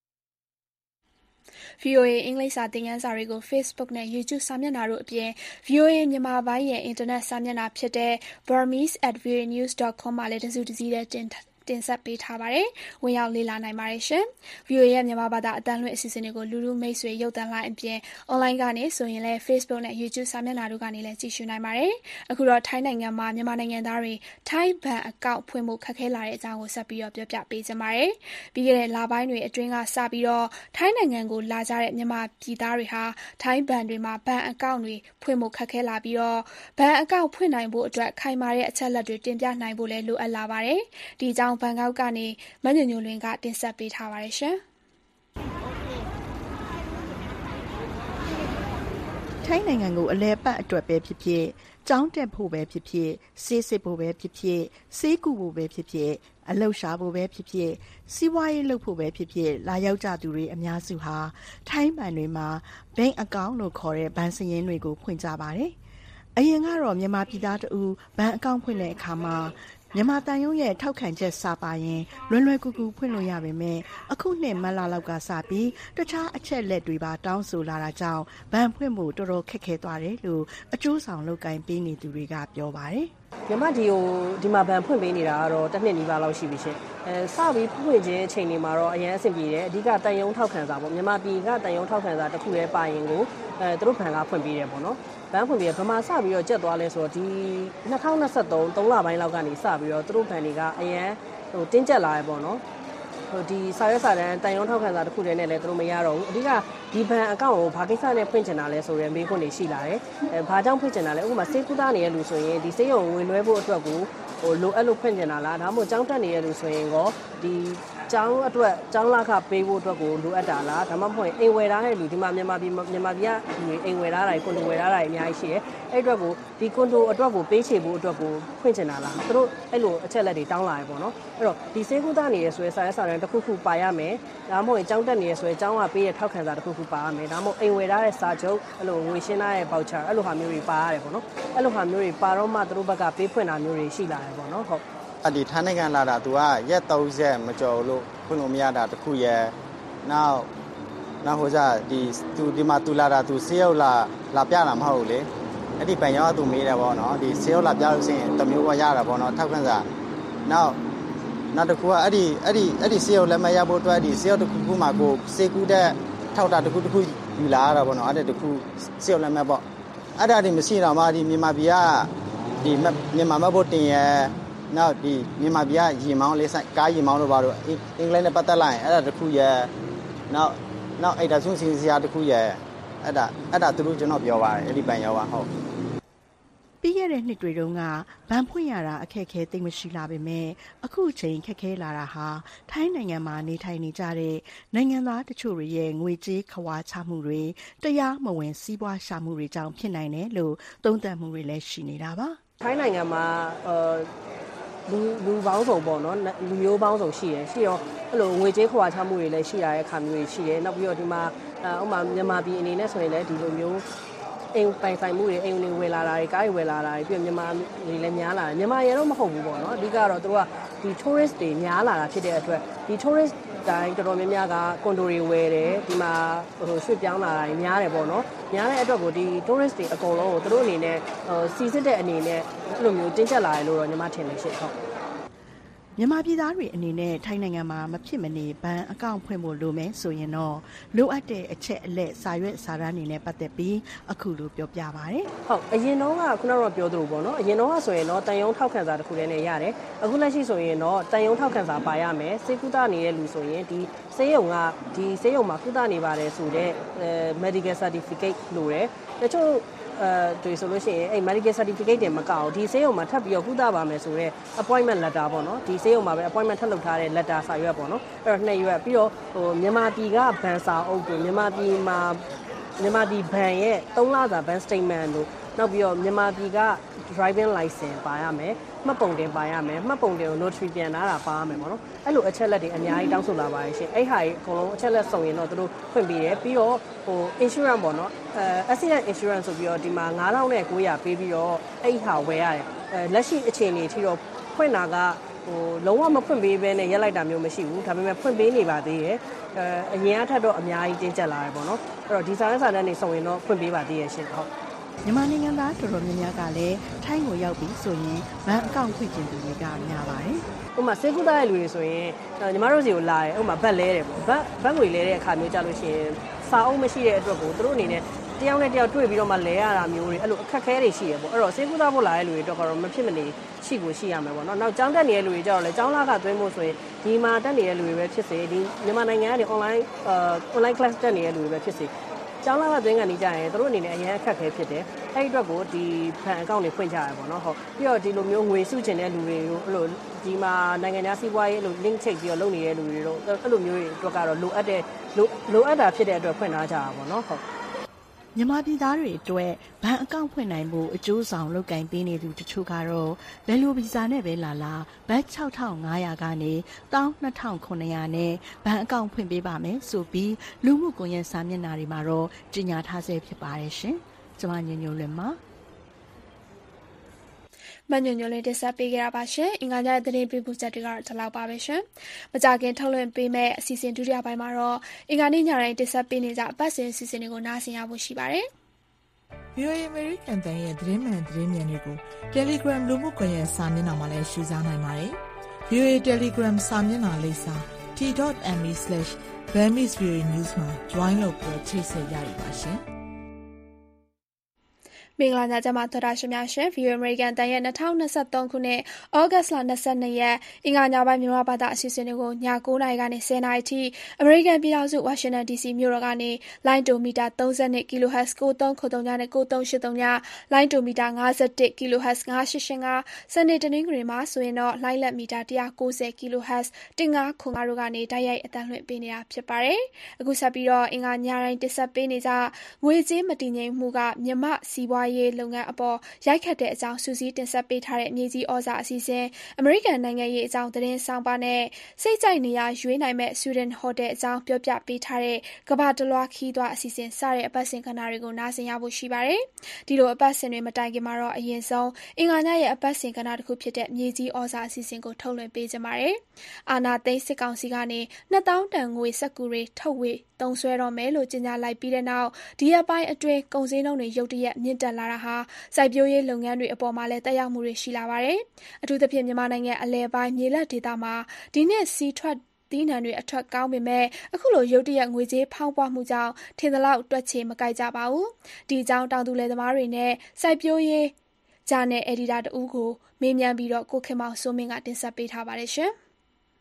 Speaker 2: ဗွီအိုအေ အင်္ဂလိပ်စာသင်ခန်းစာတွေကို Facebook နဲ့ YouTube စာမျက်နှာတို့အပြင် ဗွီအိုအေ မြန်မာပိုင်းရဲ့အင်တာနက်စာမျက်နှာဖြစ်တဲ့ burmese at voanews dot com မှာလည်းတစုတစည်းတည်းတင်တင်ဆက်ပေးထားပါတယ်။ဝင်ရောက်လေ့လာနိုင်ပါတယ်ရှင်။ ဗွီအိုအေ ရဲ့မြန်မာဘာသာအတန်းလွှင့်အစီအစဉ်တွေကိုလူလူမိတ်ဆွေရုပ်သံလိုင်းအပြင် online ကနေဆိုရင်လည်း Facebook နဲ့ YouTube စာမျက်နှာတို့ကနေလည်းကြည့်ရှုနိုင်ပါတယ်။အခုတော့ထိုင်းနိုင်ငံမှာမြန်မာနိုင်ငံသားတွေထိုင်းဘဏ်အကောင့်ဖွင့်ဖို့ခက်ခဲလာတဲ့အကြောင်းကိုဆက်ပြီးတော့ပြောပြပေးချင်ပါတယ်။ပြီးခဲ့တဲ့လပိုင်းတွေအတွင်းကစပြီးတော့ထိုင်းနိုင်ငံကိုလာကြတဲ့မြန်မာပြည်သားတွေဟာထိုင်းဘဏ်တွေမှာဘဏ်အကောင့်တွေဖွင့်ဖို့ခက်ခဲလာပြီးတော့ဘဏ်အကောင့်ဖွင့်နိုင်ဖို့အတွက်ခိုင်မာတဲ့အချက်အလက်တွေတင်ပြနိုင်ဖို့လည်းလိုအပ်လာပါတယ်။ဒီအကြောင်းဘန်ကောက်ကနေမညွညွလွင်ကတင်ဆက်ပေးထားပါတယ်ရှင်
Speaker 16: ။ထိုင်းနိုင်ငံကိုအလဲပတ်အတွက်ပဲဖြစ်ဖြစ်ကျောင်းတက်ဖို့ပဲဖြစ်ဖြစ်ဆေးစစ်ဖို့ပဲဖြစ်ဖြစ်ဆေးကုဖို့ပဲဖြစ်ဖြစ်အလုပ်ရှာဖို့ပဲဖြစ်ဖြစ်စီးပွားရေးလုပ်ဖို့ပဲဖြစ်ဖြစ်လာရောက်ကြသူတွေအများစုဟာထိုင်းဘဏ်တွေမှာဘဏ်အကောင့်လို့ခေါ်တဲ့ဘဏ်စာရင်းတွေကိုဖွင့်ကြပါတယ်။အရင်ကတော့မြန်မာပြည်သားတူဘဏ်အကောင့်ဖွင့်တဲ့အခါမှာမြန်မာတန်ယုံရဲ့ထောက်ခံချက်စာပါရင်လွယ်လွယ်ကူကူဖွင့်လို့ရပါမယ်။အခုနှစ်မတ်လလောက်ကစပြီးတခြားအချက်လက်တွေပါတောင်းဆိုလာတာကြောင့်ဘဏ်ဖွင့်ဖို့တော်တော်ခက်ခဲသွားတယ်လို့အကျိုးဆောင်လုပ်ကိုင်ပေးနေသူတွေကပြောပါတယ်
Speaker 17: ။မြန်မာဒီကိုဒီမှာဘဏ်ဖွင့်ပေးနေတာကတော့တစ်နှစ်နီးပါးလောက်ရှိပြီရှင်။အဲစပြီးဖွင့်ခြင်းအချိန်တွေမှာတော့အရင်အဆင်ပြေတယ်။အဓိကတန်ယုံထောက်ခံစာပေါ့မြန်မာပြည်ကတန်ယုံထောက်ခံစာတစ်ခုလည်းပါရင်ကိုအဲသူတို့ဘဏ်ကဖွင့်ပေးတယ်ပေါ့နော်။ဘဏ်ဖွင့်ပြီးဗမာစပြီးတော့ကျက်သွားလဲဆိုတော့ဒီနှစ်ထောင်နှစ်ဆယ်သုံး သုံးလပိုင်းလောက်ကနေစပြီးတော့သူတို့ဘဏ်တွေကအရင်ဟိုတင်းကျပ်လာရပေါ့နော်ဟိုဒီစာရွက်စာတမ်းတန်ရုံးထောက်ခံစာတစ်ခုတည်းနဲ့လည်းသူတို့မရတော့ဘူးအဓိကဒီဘဏ်အကောင့်ကိုဘာကိစ္စနဲ့ဖွင့်ချင်တာလဲဆိုရင်မေးခွန်းတွေရှိလာတယ်အဲဘာကြောင့်ဖွင့်ချင်တာလဲဥပမာစေကူသားနေတဲ့လူဆိုရင်ဒီစေယုံဝင်လွှဲဖို့အတွက်ကိုဟိုလိုအပ်လို့ဖွင့်ချင်တာလားဒါမှမဟုတ်ကျောင်းတက်နေတဲ့လူဆိုရင်ကောဒီကျောင်းအတွက်ကျောင်းလာခပေးဖို့အတွက်ကိုလိုအပ်တာလားဒါမှမဟုတ်အိမ်ဝယ်ထားတဲ့လူဒီမှာမြန်မာပြည်မြန်မာပြည်ကလူတွေအိမ်ဝယ်ထားတာကွန်ဒိုဝယ်ထားတာအများကြီးရှိတယ်အဲ့အတွက်ကိုဒီကွန်ဒိုအတွက်ကိုပေးချေဖို့အတွက်ကိုဖွင့်ချင်တာလားသူတို့အဲ့လိုအချက်လက်တွေတောင်းလာရပေါ့နော်အဲ့တော့ဒီစေကူသားနေရဆိုရင်စာရေးစာတမ်းတစ်ခုခုပါရမယ်ဒါမှမဟုတ်ကျောင်းတက်နေရဆိုရင်ကျောင်းကပေးတဲ့ထောက်ခံစာတစ်ခုခုပါရမယ်ဒါမှမဟုတ်အိမ်ဝယ်ထားတဲ့စာချုပ်အဲ့လိုငွေရှင်းထားတဲ့ voucher အဲ့လိုဟာမျိုးတွေပါရတယ်ပေါ့နော်အဲ့လိုဟာမျိုးတွေပါတော့မှသူတို့ဘက်ကပေးဖွင့်တာမျိုးတွေရှိလာတယ်ပေါ့နော်ဟုတ်
Speaker 18: အဒီထိုင်းနိုင်ငံလာတာသူကရက်သုံးရက်မကျော်လို့ဖွင့်လို့မရတာတခုရဲ့နောက်နောက်ဟိုစားဒီသူဒီမှာသူလာတာသူဆေးရောက်လာလာပြတာမဟုတ်ဘူးလေအဲ့ဒီပန်ရောသူမေးတယ်ပေါ့နော်ဒီဆေးရောက်လာပြလို့ဆိုရင်တမျိုးကရတာပေါ့နော်ထောက်ခံစာနောက်နောက်တစ်ခုကအဲ့ဒီအဲ့ဒီအဲ့ဒီဆေးရောက်လက်မရဖို့အတွက်ဒီဆေးရောက်တစ်ခုခုမှကိုစေကူတဲ့ထောက်တာတစ်ခုတစ်ခုယူလာရတာပေါ့နော်အဲ့ဒါတစ်ခုဆေးရောက်လက်မပေါ့အဲ့ဒါဒီမရှိတော့မှဒီမြန်မာပြည်ကဒီမြန်မာမဖို့တင်ရဲ့နောက်ဒီမြန်မာပြည်ကရေမောင်းလေးဆိုင်ကားရေမောင်းတို့ဘာလို့အင်္ဂလိပ်နဲ့ပတ်သက်လိုက်ရင်အဲ့ဒါတစ်ခုရဲ့နောက်နောက်အဲ့ဒါဆုံးစီစရာတစ်ခုရဲ့အဲ့ဒါအဲ့ဒါသူတို့ကျွန်တော်ပြောပါတယ်အဲ့ဒီပန်ရောပါဟုတ်
Speaker 16: ပြီးခဲ့တဲ့နှစ်တွေတုန်းကဘဏ်ဖွင့်ရတာအခက်အခဲသိမ့်မရှိလာပေမဲ့အခုချိန်ခက်ခဲလာတာဟာထိုင်းနိုင်ငံမှာနေထိုင်နေကြတဲ့နိုင်ငံသားတချို့ရဲ့ငွေကြေးခွာချမှုတွေတရားမဝင်စီးပွားရှာမှုတွေကြောင့်ဖြစ်နိုင်တယ်လို့သုံးသပ်မှုတွေလည်းရှိနေတာပါ
Speaker 17: ထိုင်းနိုင်ငံမှာအာလူလူပေါင်းစုံပေါ့နော်လူမျိုးပေါင်းစုံရှိရယ်ရှိရောအဲ့လိုငွေကြေးခွာချမှုတွေလည်းရှိရတဲ့အခါမျိုးတွေရှိတယ်နောက်ပြီးတော့ဒီမှာဥပမာမြန်မာပြည်အနေနဲ့ဆိုရင်လည်းဒီလိုမျိုးအိမ်ပိုင်ဆိုင်မှုတွေအိမ်တွေဝယ်လာတာတွေကားတွေဝယ်လာတာတွေပြီးတော့မြန်မာတွေလည်းများလာတယ်မြန်မာရေတော့မဟုတ်ဘူးပေါ့နော်အဓိကတော့သူကဒီ tourist တွေများလာတာဖြစ်တဲ့အတွက်ဒီ tourist တိုင်းတော်တော်များများကကွန်ဒိုတွေဝယ်တယ်ဒီမှာဟိုရွှေ့ပြောင်းလာတာတွေများတယ်ပေါ့နော်များတဲ့အတွက်ကိုဒီ tourist တွေအကုန်လုံးကိုသူတို့အနေနဲ့ဟိုစီစစ်တဲ့အနေနဲ့အဲ့လိုမျိုးတင်းကျပ်လာတယ်လို့တော့ညီမထင်နေရှင့်ဟုတ်
Speaker 16: မြန်မာပြည်သားတွေအနေနဲ့ထိုင်းနိုင်ငံမှာမဖြစ်မနေဘဏ်အကောင့်ဖွင့်ဖို့လိုမယ်ဆိုရင်တော့လိုအပ်တဲ့အချက်အလက်စာရွက်စာတမ်းတွေနဲ့ပတ်သက်ပြီးအခုလိုပြောပြပါရစေ
Speaker 17: ။ဟုတ်အရင်တော့ကခုနကတော့ပြောသလိုပေါ့နော်အရင်တော့ကဆိုရင်တော့တန်ယုံထောက်ခံစာတစ်ခုတည်းနဲ့ရတယ်။အခုလက်ရှိဆိုရင်တော့တန်ယုံထောက်ခံစာပါရမယ်။စေကူတာနေတဲ့လူဆိုရင်ဒီစေယုံကဒီစေယုံမှာကုသနေပါတယ်ဆိုတဲ့ medical certificate လိုတယ်။တချို့အဲတွေ့ဆိုလို့ရှိရင်အဲ့ medical certificate တွေမကောက်ဘူးဒီဆေးရုံမှာထပ်ပြီးတော့ကုသပါမယ်ဆိုတော့ appointment letter ပေါ့နော်ဒီဆေးရုံမှာပဲ appointment ထပ်လုပ်ထားတဲ့ letter စာရွက်ပေါ့နော်အဲ့တော့နှစ်ရွက်ပြီးတော့ဟိုမြန်မာပြည်ကဘဏ်စာအုပ်တို့မြန်မာပြည်မှာမြန်မာပြည်ဘဏ်ရဲ့သုံးလစာဘဏ် statement တို့နောက်ပြီးတော့မြန်မာပြည်က driving license ပါရမယ်မှတ်ပုံတင်ပါရမယ်မှတ်ပုံတင်ကို notary ပြန်လာတာပါရမယ်ပေါ့နော်အဲ့လိုအချက်လက်တွေအများကြီးတောင်းဆိုလာပါရဲ့ရှင်အဲ့ဟာကြီးအကုန်လုံးအချက်လက်စုံရင်တော့တို့ဖွင့်ပေးတယ်ပြီးတော့ဟို insurance ပေါ့နော်အဲ accident insurance ဆိုပြီးတော့ဒီမှာnine thousand nine hundredပေးပြီးတော့အဲ့ဟာဝယ်ရတယ်အဲလက်ရှိအခြေအနေထိတော့ဖွင့်တာကဟိုလုံးဝမဖွင့်ပေးဘဲနဲ့ရက်လိုက်တာမျိုးမရှိဘူးဒါပေမဲ့ဖွင့်ပေးနေပါသေးတယ်အဲအရင်ကထပ်တော့အများကြီးတင်းကျပ်လာတယ်ပေါ့နော်အဲ့တော့ဒီစာရင်းစာတမ်းတွေစုံရင်တော့ဖွင့်ပေးပါသေးရဲ့ရှင်ဟုတ်
Speaker 16: မြန်မာနိုင်ငံသားတော်တော်များများကလည်းထိုင်းကိုရောက်ပြီဆိုရင်ဘဏ်အကောင့်ဖွင့်ခြင်းသူတွေကများပါတယ်
Speaker 17: ။ဥပမာစေကူသားရဲ့လူတွေဆိုရင်ညီမတို့စီကိုလာတယ်ဥပမာဘတ်လဲတယ်ပေါ့ဘတ်ဘတ်ငွေလဲတဲ့အခါမျိုးကြလို့ရှိရင်စာအုပ်မရှိတဲ့အတွက်ကိုသူတို့အနေနဲ့တယောက်နဲ့တယောက်တွေ့ပြီးတော့မှလဲရတာမျိုးတွေအဲ့လိုအခက်အခဲတွေရှိရပေါ့အဲ့တော့စေကူသားဖို့လာတဲ့လူတွေတော့ကတော့မဖြစ်မနေရှိကိုရှိရမယ်ပေါ့နော်နောက်ကျောင်းတက်နေတဲ့လူတွေကြတော့လေကျောင်းလာကသွင်းဖို့ဆိုရင်ဒီမှာတက်နေတဲ့လူတွေပဲဖြစ်စေဒီမြန်မာနိုင်ငံကနေ online online class တက်နေတဲ့လူတွေပဲဖြစ်စေကျောင်းလာကသွင်းကနေကြရင်တို့အနေနဲ့အရင်အခက်အခဲဖြစ်တယ်အဲ့ဒီအတွက်ကိုဒီဖန်အကောင့်တွေဖွင့်ကြရပေါ့နော်ဟုတ်ပြီးတော့ဒီလိုမျိုးငွေစုချင်တဲ့လူတွေတို့အဲ့လိုဒီမှာနိုင်ငံခြားစီးပွားရေးအဲ့လို link ချိတ်ပြီးတော့လုပ်နေတဲ့လူတွေတို့အဲ့လိုမျိုးတွေအတွက်ကတော့လိုအပ်တဲ့လိုအပ်တာဖြစ်တဲ့အတွက်ဖွင့်ထားကြတာပေါ့နော်ဟုတ်
Speaker 16: မြန်မာပြည်သားတွေအတွက်ဘဏ်အကောင့်ဖွင့်နိုင်မှုအကျိုးဆောင်လုပ်ကင်ပေးနေသူတချို့ကတော့ဘယ်လိုဗီဇာနဲ့ပဲလာလာဘတ်၆ထောင်၅ရာကနေ၁၂ထောင်၇ရာနဲ့ဘဏ်အကောင့်ဖွင့်ပေးပါမယ်ဆိုပြီးလူမှုကွန်ရက်စာမျက်နှာတွေမှာတော့ကြေညာထားဆဲဖြစ်ပါတယ်ရှင်။ကျွန်မညညလွင်ပါ
Speaker 2: မညညလေးတက်ဆက်ပေးကြတာပါရှင်။အင်္ဂါညရဲ့သတင်းပေးပို့ချက်တွေကတော့ဒီလောက်ပါပဲရှင်။မကြခင်ထုတ်လွှင့်ပေးမဲ့အစီအစဉ်ဒုတိယပိုင်းမှာတော့အင်္ဂါနေ့ညတိုင်းတက်ဆက်ပေးနေကြအပတ်စဉ်အစီအစဉ်တွေကိုနားဆင်ရဖို့ရှိပါတယ်
Speaker 13: ။ ဗီ အို အေ American တန်ရဲ့သတင်းမှန်သတင်းမြန်တွေကို Telegram လူမှုကွန်ရက်စာမျက်နှာမှာလည်းရှုစားနိုင်ပါတယ်။ ဗီ အို အေ Telegram စာမျက်နှာလိပ်စာ t dot m e slash burmese voa news မှာ join လုပ်ပြီးချိတ်ဆက်ရပြီပါရှင်။
Speaker 2: မင်္ဂလာညချမ်းပါသောတာရှင်များရှင် ဗီ အို အေ American တန်ရဲ့၂၀၂၃ခုနှစ်ဩဂတ်စ်လ၂၂ရက်အင်္ဂါညပိုင်းမြန်မာဘာသာအစီအစဉ်တွေကိုည၉နာရီကနေ၁၀နာရီထိအမေရိကန်ပြည်ထောင်စုဝါရှင်တန် ဒီစီမြို့တော်ကနေလိုင်းတိုမီတာ၃၂ kHz ၉၃၇၃ညနဲ့၉၃၈၃ညလိုင်းတိုမီတာ၅၁ kHz ၅၈၈၅စနေတနင်္ဂနွေမှာဆိုရင်တော့လိုင်းလက်မီတာ၁၉၀ kHz ၁၅၇၅တို့ကနေတိုက်ရိုက်အသံလွှင့်ပေးနေတာဖြစ်ပါတယ်။အခုဆက်ပြီးတော့အင်္ဂါညတိုင်းတက်ဆက်ပေးနေကြငွေကြေးမတည်ငြိမ်မှုကမြန်မာစီးပွားရေးလုပ်ငန်းအပေါ်ရိုက်ခတ်တဲ့အကြောင်းစူးစီးတင်ဆက်ပေးထားတဲ့မြေကြီးဩဇာအစီအစဉ်အမေရိကန်နိုင်ငံရေးအကြောင်းသတင်းဆောင်ပါနဲ့စိတ်ကြိုက်နေရရွေးနိုင်မဲ့ဆွီဒင်ဟိုတယ်အကြောင်းပြောပြပေးထားတဲ့ကမ္ဘာတလွှားခီးသွားအစီအစဉ်စတဲ့အပတ်စဉ်ကဏ္ဍတွေကိုနားဆင်ရဖို့ရှိပါတယ်။ဒီလိုအပတ်စဉ်တွေမတိုင်ခင်မှာတော့အရင်ဆုံးအင်္ဂါညရဲ့အပတ်စဉ်ကဏ္ဍတစ်ခုဖြစ်တဲ့မြေကြီးဩဇာအစီအစဉ်ကိုထုတ်လွှင့်ပေးကြပါတယ်။အာနာသိန်းစစ်ကောင်စီကနေနှစ်သောင်းတန်ငွေစက္ကူတွေထုတ်ဝေသုံးစွဲတော့မယ်လို့ကြေညာလိုက်ပြီးတဲ့နောက်ဒီရက်ပိုင်းအတွင်းကုန်စည်နှုန်းတွေရုတ်တရက်မြင့်တက်လာတာဟာစိုက်ပျိုးရေးလုပ်ငန်းတွေအပေါ်မှာလည်းသက်ရောက်မှုတွေရှိလာပါတယ်။အထူးသဖြင့်မြန်မာနိုင်ငံအလဲပိုင်းမြေလက်ဒေသမှာဒီနှစ်စီထွက်သီးနှံတွေအထွက်ကောင်းပေမဲ့အခုလိုရုတ်တရက်ငွေကြေးဖောင်းပွားမှုကြောင့်ထင်သလောက်တွက်ချေမကိုက်ကြပါဘူး။ဒီအကြောင်းတောင်သူလယ်သမားတွေနဲ့စိုက်ပျိုးရေးဂျာနယ်အယ်ဒီတာတဦးကိုမေးမြန်းပြီးတော့ကိုခင်မောင်စိုးမင်းကတင်ဆက်ပေးထားပါတယ်ရှင်။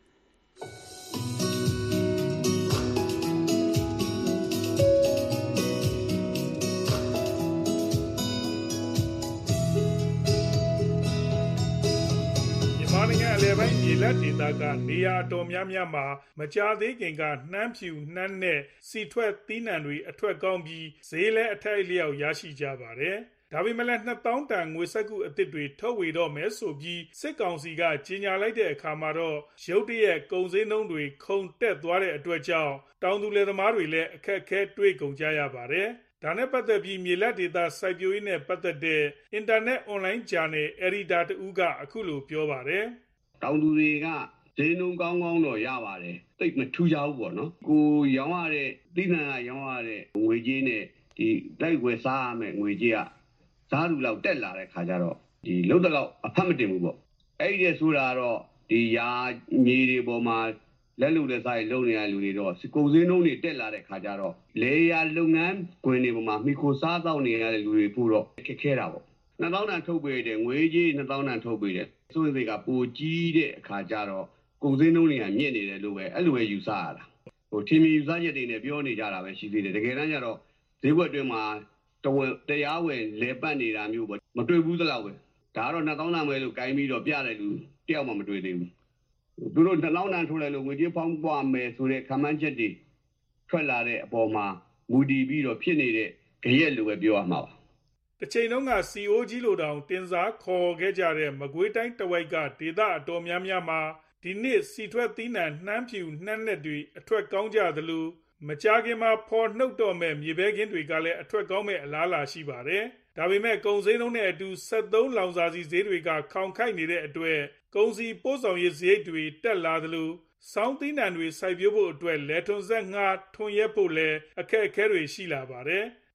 Speaker 19: မြန်မာနိုင်ငံအလယ်ပိုင်းမြေလက်ဒေသကနေရာတော်များများမှာမကြာသေးခင်ကနှမ်းဖြူနှမ်းနဲ့စီထွက်သီးနှံတွေအထွက်ကောင်းပြီးဈေးလည်းအထိုက်အလျောက်ရရှိကြပါတယ်။ဒါပေမဲ့လည်းနှစ်သောင်းတန်ငွေစက္ကူအသစ်တွေထုတ်ဝေတော့မယ်ဆိုပြီးစစ်ကောင်စီကကြေညာလိုက်တဲ့အခါမှာတော့ရုတ်တရက်ကုန်စည်နှုန်းတွေခုန်တက်သွားတဲ့အတွက်ကြောင့်တောင်သူလယ်သမားတွေလည်းအခက်အခဲတွေ့ကုန်ကြရပါတယ်။ဒါနဲ့ပတ်သက်ပြီးမြေလက်ဒေသစိုက်ပျိုးရေးနဲ့ပတ်သက်တဲ့အင်တာနက်အွန်လိုင်းဂျာနယ်အယ်ဒီတာတဦးကအခုလိုပြောပါတယ်
Speaker 20: ။တောင်သူတွေကဈေးနှုန်းကောင်းကောင်းတော့ရပါတယ်။တိတ်မထူးခြားဘူးပေါ့နော်။ကိုရောင်းရတဲ့သီးနှံကရောင်းရတဲ့ငွေကြေးနဲ့ဒီတိုက်ွယ်စားရမယ့်ငွေကြေးကစားလူလောက်တက်လာတဲ့ခါကျတော့ဒီလုံးတလောက်အဖတ်မတင်ဘူးပေါ့။အဲ့ဒီဆိုတာတော့ဒီယာမြေတွေပေါ်မှာလက်လူလက်စားလုံနေရလူတွေတော့ကုန်စည်နှုန်းတွေတက်လာတဲ့ခါကျတော့လေယာလုပ်ငန်းခွင်တွေပေါ်မှာမိခိုစားတော့နေရတဲ့လူတွေပို့တော့ခက်ခဲတာပေါ့။နှစ်သောင်းတန်ထုတ်ပေးတယ်ငွေကြီးနှစ်သောင်းတန်ထုတ်ပေးတယ်။စိုးရိမ်ကပိုကြီးတဲ့အခါကျတော့ကုန်စည်နှုန်းတွေကမြင့်နေတယ်လို့ပဲအဲ့လိုပဲယူဆရတာ။ဟိုထင်မြင်ယူဆချက်တွေနဲ့ပြောနေကြတာပဲရှိသေးတယ်။တကယ်တမ်းကျတော့ဈေးဘက်အတွင်းမှာတဝက်တရားဝင်လဲပတ်နေတာမျိုးပေါ့မတွေ့ဘူးသလောက်ပဲဒါကတော့နှစ်သောင်းတန်ပဲလို့ဂိုင်းပြီးတော့ပြတဲ့လူတယောက်မှမတွေ့သေးဘူးသူတို့နှစ်သောင်းတန်ထိုးလိုက်လို့ငွေကြေးဖောင်းပွားမယ်ဆိုတဲ့ခံမှန်းချက်တွေထွက်လာတဲ့အပေါ်မှာမူတည်ပြီးတော့ဖြစ်နေတဲ့ကြရက်လိုပဲပြောရမှာပါ
Speaker 19: တစ်ချိန်လုံးက စီ အို ဂျီ လို့တောင်တင်စားခေါ်ခဲ့ကြတဲ့မကွေးတိုင်းတဝိုက်ကဒေသအတော်များများမှာဒီနှစ်စီထွက်သီးနှံနှမ်းဖြူနှမ်းနဲ့တွေအထွက်ကောင်းကြသလိုမကြာခင်မှာဖော်နှုတ်တော့မဲ့မြေပဲခင်းတွေကလည်းအထွက်ကောင်းမဲ့အလားအလာရှိပါတယ်။ဒါပေမဲ့ကုန်စည်နှုန်းနဲ့အတူစက်သုံးလောင်စာဆီဈေးတွေကခေါင်ခိုက်နေတဲ့အတွက်ကုန်စည်ပို့ဆောင်ရေးဈေးတွေတက်လာသလိုစောင်းသီးနှံတွေစိုက်ပျိုးဖို့အတွက်လယ်ထွန်စက်ငှားထွန်ရက်ဖို့လည်းအခက်အခဲတွေရှိလာပါတယ်။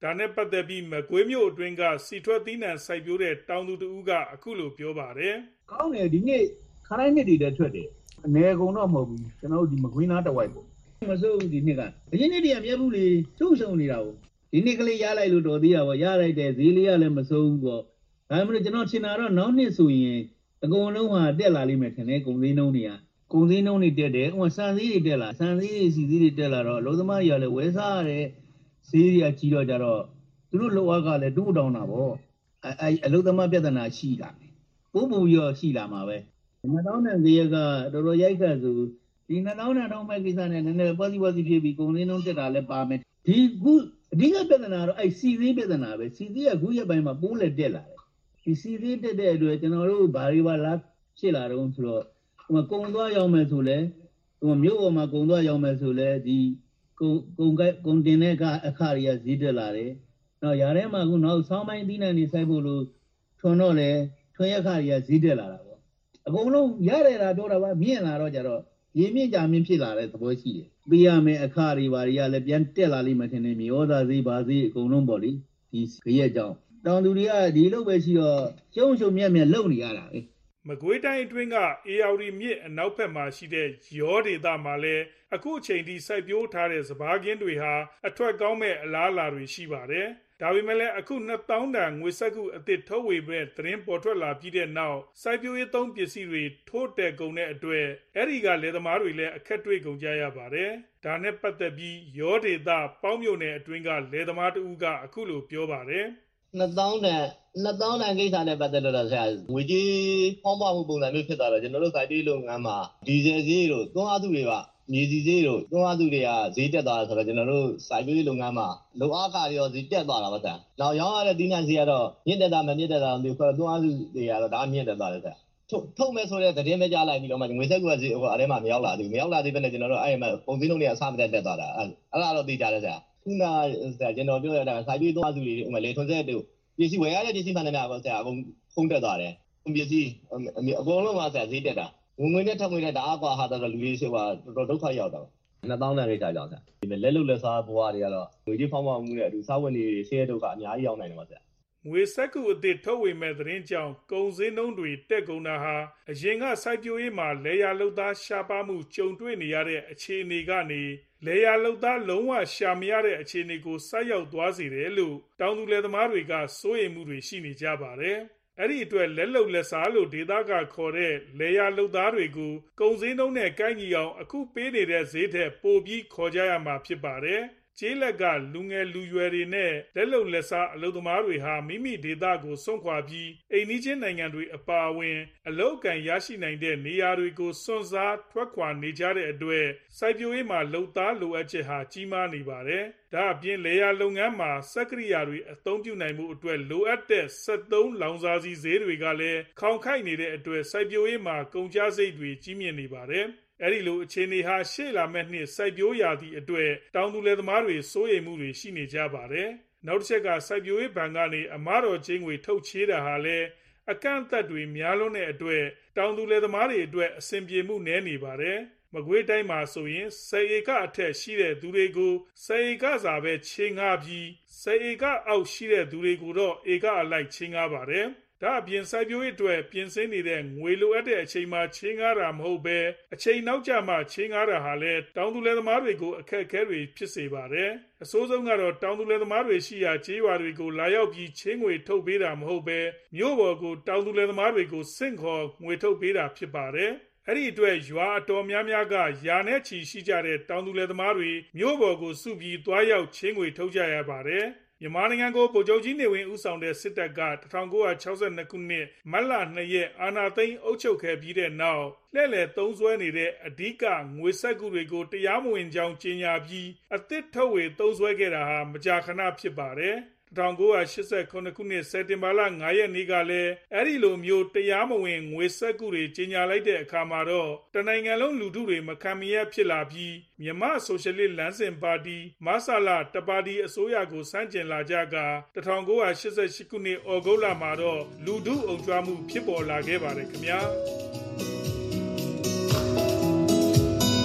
Speaker 19: ဒါနဲ့ပတ်သက်ပြီးမကွေးမြို့အတွင်းကစီထွက်သီးနှံစိုက်ပျိုးတဲ့တောင်သူတဦးကအခုလိုပြောပါတယ်
Speaker 21: ။ကောင်းတယ်ဒီနေ့ခါတိုင်းနှစ်တွေတည်းထွက်တယ်။အနေကုန်တော့မဟုတ်ဘူးကျွန်တော်တို့ဒီမကွေးနားတဝိုက်ပေါ့။မစိုးဘူးဒီနှစ်ကအရင်နှစ်တည်းကမြဲဘူးလေစုံစုံနေတာပေါ့။ဒီနှစ်ကလေးရလိုက်လို့တော်သေးတာပေါ့ရလိုက်တယ်ဈေးလေးကလည်းမစိုးဘူးပေါ့။ဒါမှမဟုတ်ကျွန်တော်ထင်တာတော့နောက်နှစ်ဆိုရင်အကုန်လုံးဟာတက်လာလိမ့်မယ်ထင်တယ်ကုန်စည်နှုန်းတွေကကုန်စည်နှုန်းတွေတက်တယ်ဥပမာစံစည်းတွေတက်လာစံစည်းတွေစီစည်းတွေတက်လာတော့လုံသမားတွေကလည်းဝယ်စားရတဲ့ဈေးတွေကကြီးတော့ကြတော့သူတို့လောကလည်းတိုးတောင်းတာပေါ့အဲအဲအလုံသမားပြဿနာရှိလာတယ်ပို့ပို့ရောရှိလာမှာပဲနှစ်သောင်းနဲ့ဈေးကတော်တော်ရိုက်ခတ်ဆိုဒီနှစ်သောင်းနဲ့ထောင်းမဲ့ကိစ္စနဲ့နည်းနည်းပွားစီပွားစီဖြစ်ပြီးကုန်စည်နှုန်းတက်တာလည်းပါမယ်ဒီခုအဓိကပြဿနာတော့အဲစီစည်းပြဿနာပဲစီစည်းကခုရက်ပိုင်းမှာပိုးလက်တက်လာတယ်ဒီစီစည်းတက်တဲ့အတွက်ကျွန်တော်တို့ဘာတွေပါလားဖြစ်လာတော့ဆိုတော့ဟိုကုံသွားရောက်မယ်ဆိုလဲဟိုမြို့ပေါ်မှာကုံသွားရောက်မယ်ဆိုလဲဒီကုံကုံကကုံတင်တဲ့ကအခါတွေကဈေးတက်လာတယ်။နောက်ຢာထဲမှာခုနောက်ဆောင်းပိုင်းသီးနှံတွေစိုက်ဖို့လို့ထွန်တော့လဲထွန်ရက်ခါတွေကဈေးတက်လာတာပေါ့။အကုန်လုံးရရတာပြောတာပါမြင့်လာတော့ကြတော့ရေမြင့်ကြမြင့်ဖြစ်လာတဲ့သဘောရှိတယ်။ပေးရမယ့်အခါတွေဘာတွေကလည်းပြန်တက်လာလိမ့်မယ်ထင်တယ်မြေဩဇာဈေးဘာဈေးအကုန်လုံးပေါ့လေဒီခရက်ကြောင့်တောင်သူတွေကဒီလိုပဲရှိတော့ကျုံကျုံမြက်မြက်လုံနေရတာပဲ
Speaker 19: မကွေးတိုင်းအတွင်းကအေယာဝတီမြစ်အနောက်ဘက်မှာရှိတဲ့ရောဒေသမှာလည်းအခုအချိန်ထိစိုက်ပျိုးထားတဲ့စပါးခင်းတွေဟာအထွက်ကောင်းမဲ့အလားအလာတွေရှိပါတယ်။ဒါပေမဲ့လည်းအခုနှစ်သောင်းတန်ငွေစက္ကူအသစ်ထုတ်ဝေမဲ့သတင်းပေါ်ထွက်လာပြီးတဲ့နောက်စိုက်ပျိုးရေးသုံးပစ္စည်းတွေထိုးတက်ကုန်တဲ့အတွက်အဲ့ဒီကလယ်သမားတွေလည်းအခက်တွေ့ကုန်ကြရပါတယ်။ဒါနဲ့ပတ်သက်ပြီးရောဒေသပေါင်းမြို့နယ်အတွင်းကလယ်သမားတဦးကအခုလိုပြောပါတယ်
Speaker 21: ။နှစ်သောင်းတန်နှစ်သောင်းတန်ကိစ္စနဲ့ပတ်သက်လို့တော့ဆရာငွေကြေးဖောင်းပွားမှုပုံစံမျိုးဖြစ်သွားတော့ကျွန်တော်တို့စိုက်ပျိုးလုပ်ငန်းမှာဒီဇယ်ဈေးတို့သွန်းအားစုတွေကမြေစီဈေးတို့သွန်းအားစုတွေကဈေးတက်သွားတာဆိုတော့ကျွန်တော်တို့စိုက်ပျိုးရေးလုပ်ငန်းမှာလုံအားခတွေရောဈေးတက်သွားတာပါဆရာ။နောက်ရောင်းရတဲ့သီးနှံဈေးကတော့မြင့်တက်တာမမြင့်တက်တာမျိုးဆိုတော့သွန်းအားစုတွေကတော့ဒါမြင့်တက်သွားတယ်ဆရာ။ထုတ်ထုတ်မဲ့ဆိုတဲ့သတင်းပဲကြားလိုက်ပြီးတော့မှငွေစက်ကဈေးဟိုအထဲမှာမရောက်လာသေးဘူးမရောက်လာသေးဘဲနဲ့ကျွန်တော်တို့အဲ့မှာပုံစံလုံးတွေအဆမတက်တက်သွားတာအဲ့အဲ့ဒါတော့သိကြတယ်ဆရာ။ခုနကကျွန်တော်ပြောရတာစိုက်ပျိုးသွန်းအားစုတွေဥပမာလေထွန်ဆက်တို့ပစ္စည်းဝယ်ရတဲ့ပစ္စည်းမှန်တယ်များပေါ့ဆရာအကုန်ဖုံးတက်သွားတယ်။ပစ္စည်းအကုန်လုံးကဆရာဈေးတက်တာ။ဝင်ငွေနဲ့ထပ်ငွေနဲ့တအားကွာဟာတော့လူတွေဆိုတော့တော်တော်ဒုက္ခရောက်တာ။နှစ်သောင်းတန်ကိစ္စကြောင့်ဆရာ။ဒီလက်လုံလက်စားဘွားတွေကတော့ငွေကြီးဖောင်းဖောင်းမှုနဲ့အတူစားဝတ်နေဆင်းရဲဒုက္ခအများကြီးရောက်နိုင်တယ်ပါဆရာ
Speaker 19: ။ငွေစက္ကူအသစ်ထုတ်ဝေမဲ့သတင်းကြောင့်ကုန်စည်နှုန်းတွေတက်ကုန်တာဟာအရင်ကစိုက်ပျိုးရေးမှာလေယာလုပ်သားရှားပါမှုကြုံတွေ့နေရတဲ့အခြေအနေကနေလေယာလုပ်သားလုံးဝရှာမရတဲ့အခြေအနေကိုဆိုက်ရောက်သွားစေတယ်လို့တောင်သူလယ်သမားတွေကစိုးရိမ်မှုတွေရှိနေကြပါတယ်။အဲ့ဒီအတွက်လက်လုံလက်စားလို့ဒေသကခေါ်တဲ့လေယာလုပ်သားတွေကိုကုန်စည်နှုန်းနဲ့ကိုက်ညီအောင်အခုပေးနေတဲ့ဈေးထက်ပိုပြီးခေါ်ကြရမှာဖြစ်ပါတယ်။ကျေးလက်ကလူငယ်လူရွယ်တွေနဲ့လက်လုံလက်စားအလုပ်သမားတွေဟာမိမိဒေသကိုစွန့်ခွာပြီးအိမ်နီးချင်းနိုင်ငံတွေအပါအဝင်အလုပ်အကံရရှိနိုင်တဲ့နေရာတွေကိုစွန့်စားထွက်ခွာနေကြတဲ့အတွက်စိုက်ပျိုးရေးမှာလုပ်သားလိုအပ်ချက်ဟာကြီးမားနေပါတယ်။ဒါအပြင်လေယာလုပ်ငန်းမှာစက်ကိရိယာတွေအသုံးပြုနိုင်မှုအတွက်လိုအပ်တဲ့စက်သုံးလောင်စာဆီဈေးတွေကလည်းခေါင်ခိုက်နေတဲ့အတွက်စိုက်ပျိုးရေးမှာကုန်ကျစရိတ်တွေကြီးမြင့်နေပါတယ်။အဲ့ဒီလိုအခြေအနေဟာရှေ့လာမယ့်နှစ်စိုက်ပျိုးရာသီအတွက်တောင်သူလယ်သမားတွေစိုးရိမ်မှုတွေရှိနေကြပါတယ်။နောက်တစ်ချက်ကစိုက်ပျိုးရေးဘဏ်ကနေအမတော်ချင်းငွေထုတ်ချေးတာဟာလည်းအကန့်အသတ်တွေများလွန်းတဲ့အတွက်တောင်သူလယ်သမားတွေအတွက်အဆင်ပြေမှုနည်းနေပါတယ်။မကွေးတိုင်းမှာဆိုရင်ဆယ်ဧကအထက်ရှိတဲ့သူတွေကိုဆယ်ဧကစာပဲချေးငှားပြီးဆယ်ဧကအောက်ရှိတဲ့သူတွေကိုတော့ဧကအလိုက်ချေးငှားပါတယ်။ဒါအပြင်စိုက်ပျိုးရေးအတွက်ပြင်ဆင်နေတဲ့ငွေလိုအပ်တဲ့အချိန်မှာချေးငှားတာမဟုတ်ပဲအချိန်နောက်ကျမှချေးငှားတာဟာလည်းတောင်သူလယ်သမားတွေကိုအခက်အခဲတွေဖြစ်စေပါတယ်။အဆိုးဆုံးကတော့တောင်သူလယ်သမားတွေရှိရာကျေးရွာတွေကိုလာရောက်ပြီးချေးငွေထုတ်ပေးတာမဟုတ်ပဲမြို့ပေါ်ကိုတောင်သူလယ်သမားတွေကိုစင့်ခေါ်ငွေထုတ်ပေးတာဖြစ်ပါတယ်။အဲ့ဒီအတွက်ရွာအတော်များများကယာနဲ့ချီရှိကြတဲ့တောင်သူလယ်သမားတွေမြို့ပေါ်ကိုစုပြီးသွားရောက်ချေးငွေထုတ်ကြရပါတယ်။မြန်မာနိုင်ငံကိုဗိုလ်ချုပ်ကြီးနေဝင်းဦးဆောင်တဲ့စစ်တပ်က၁၉၆၂ခုနှစ်မတ်လ၂ရက်အာဏာသိမ်းအုပ်ချုပ်ခဲ့ပြီးတဲ့နောက်လှည့်လည်သုံးစွဲနေတဲ့အဓိကငွေစက္ကူတွေကိုတရားမဝင်ကြောင်းကြေညာပြီးအသစ်ထုတ်ဝေသုံးစွဲခဲ့တာဟာမကြာခဏဖြစ်ပါတယ်။၁၉၈၇ခုနှစ်စက်တင်ဘာလ၅ရက်နေ့ကလည်းအဲ့ဒီလိုမျိုးတရားမဝင်ငွေစက္ကူတွေကြေညာလိုက်တဲ့အခါမှာတော့တနိုင်ငံလုံးလူထုတွေမခံမရဖြစ်လာပြီးမြန်မာဆိုရှယ်လစ်လမ်းစဉ်ပါတီမဆလာတပါတီအစိုးရကိုစန့်ကျင်လာကြက၁၉၈၈ခုနှစ်ဩဂုတ်လမှာတော့လူထုအုံကြွမှုဖြစ်ပေါ်လာခဲ့ပါတယ်ခင်ဗျာ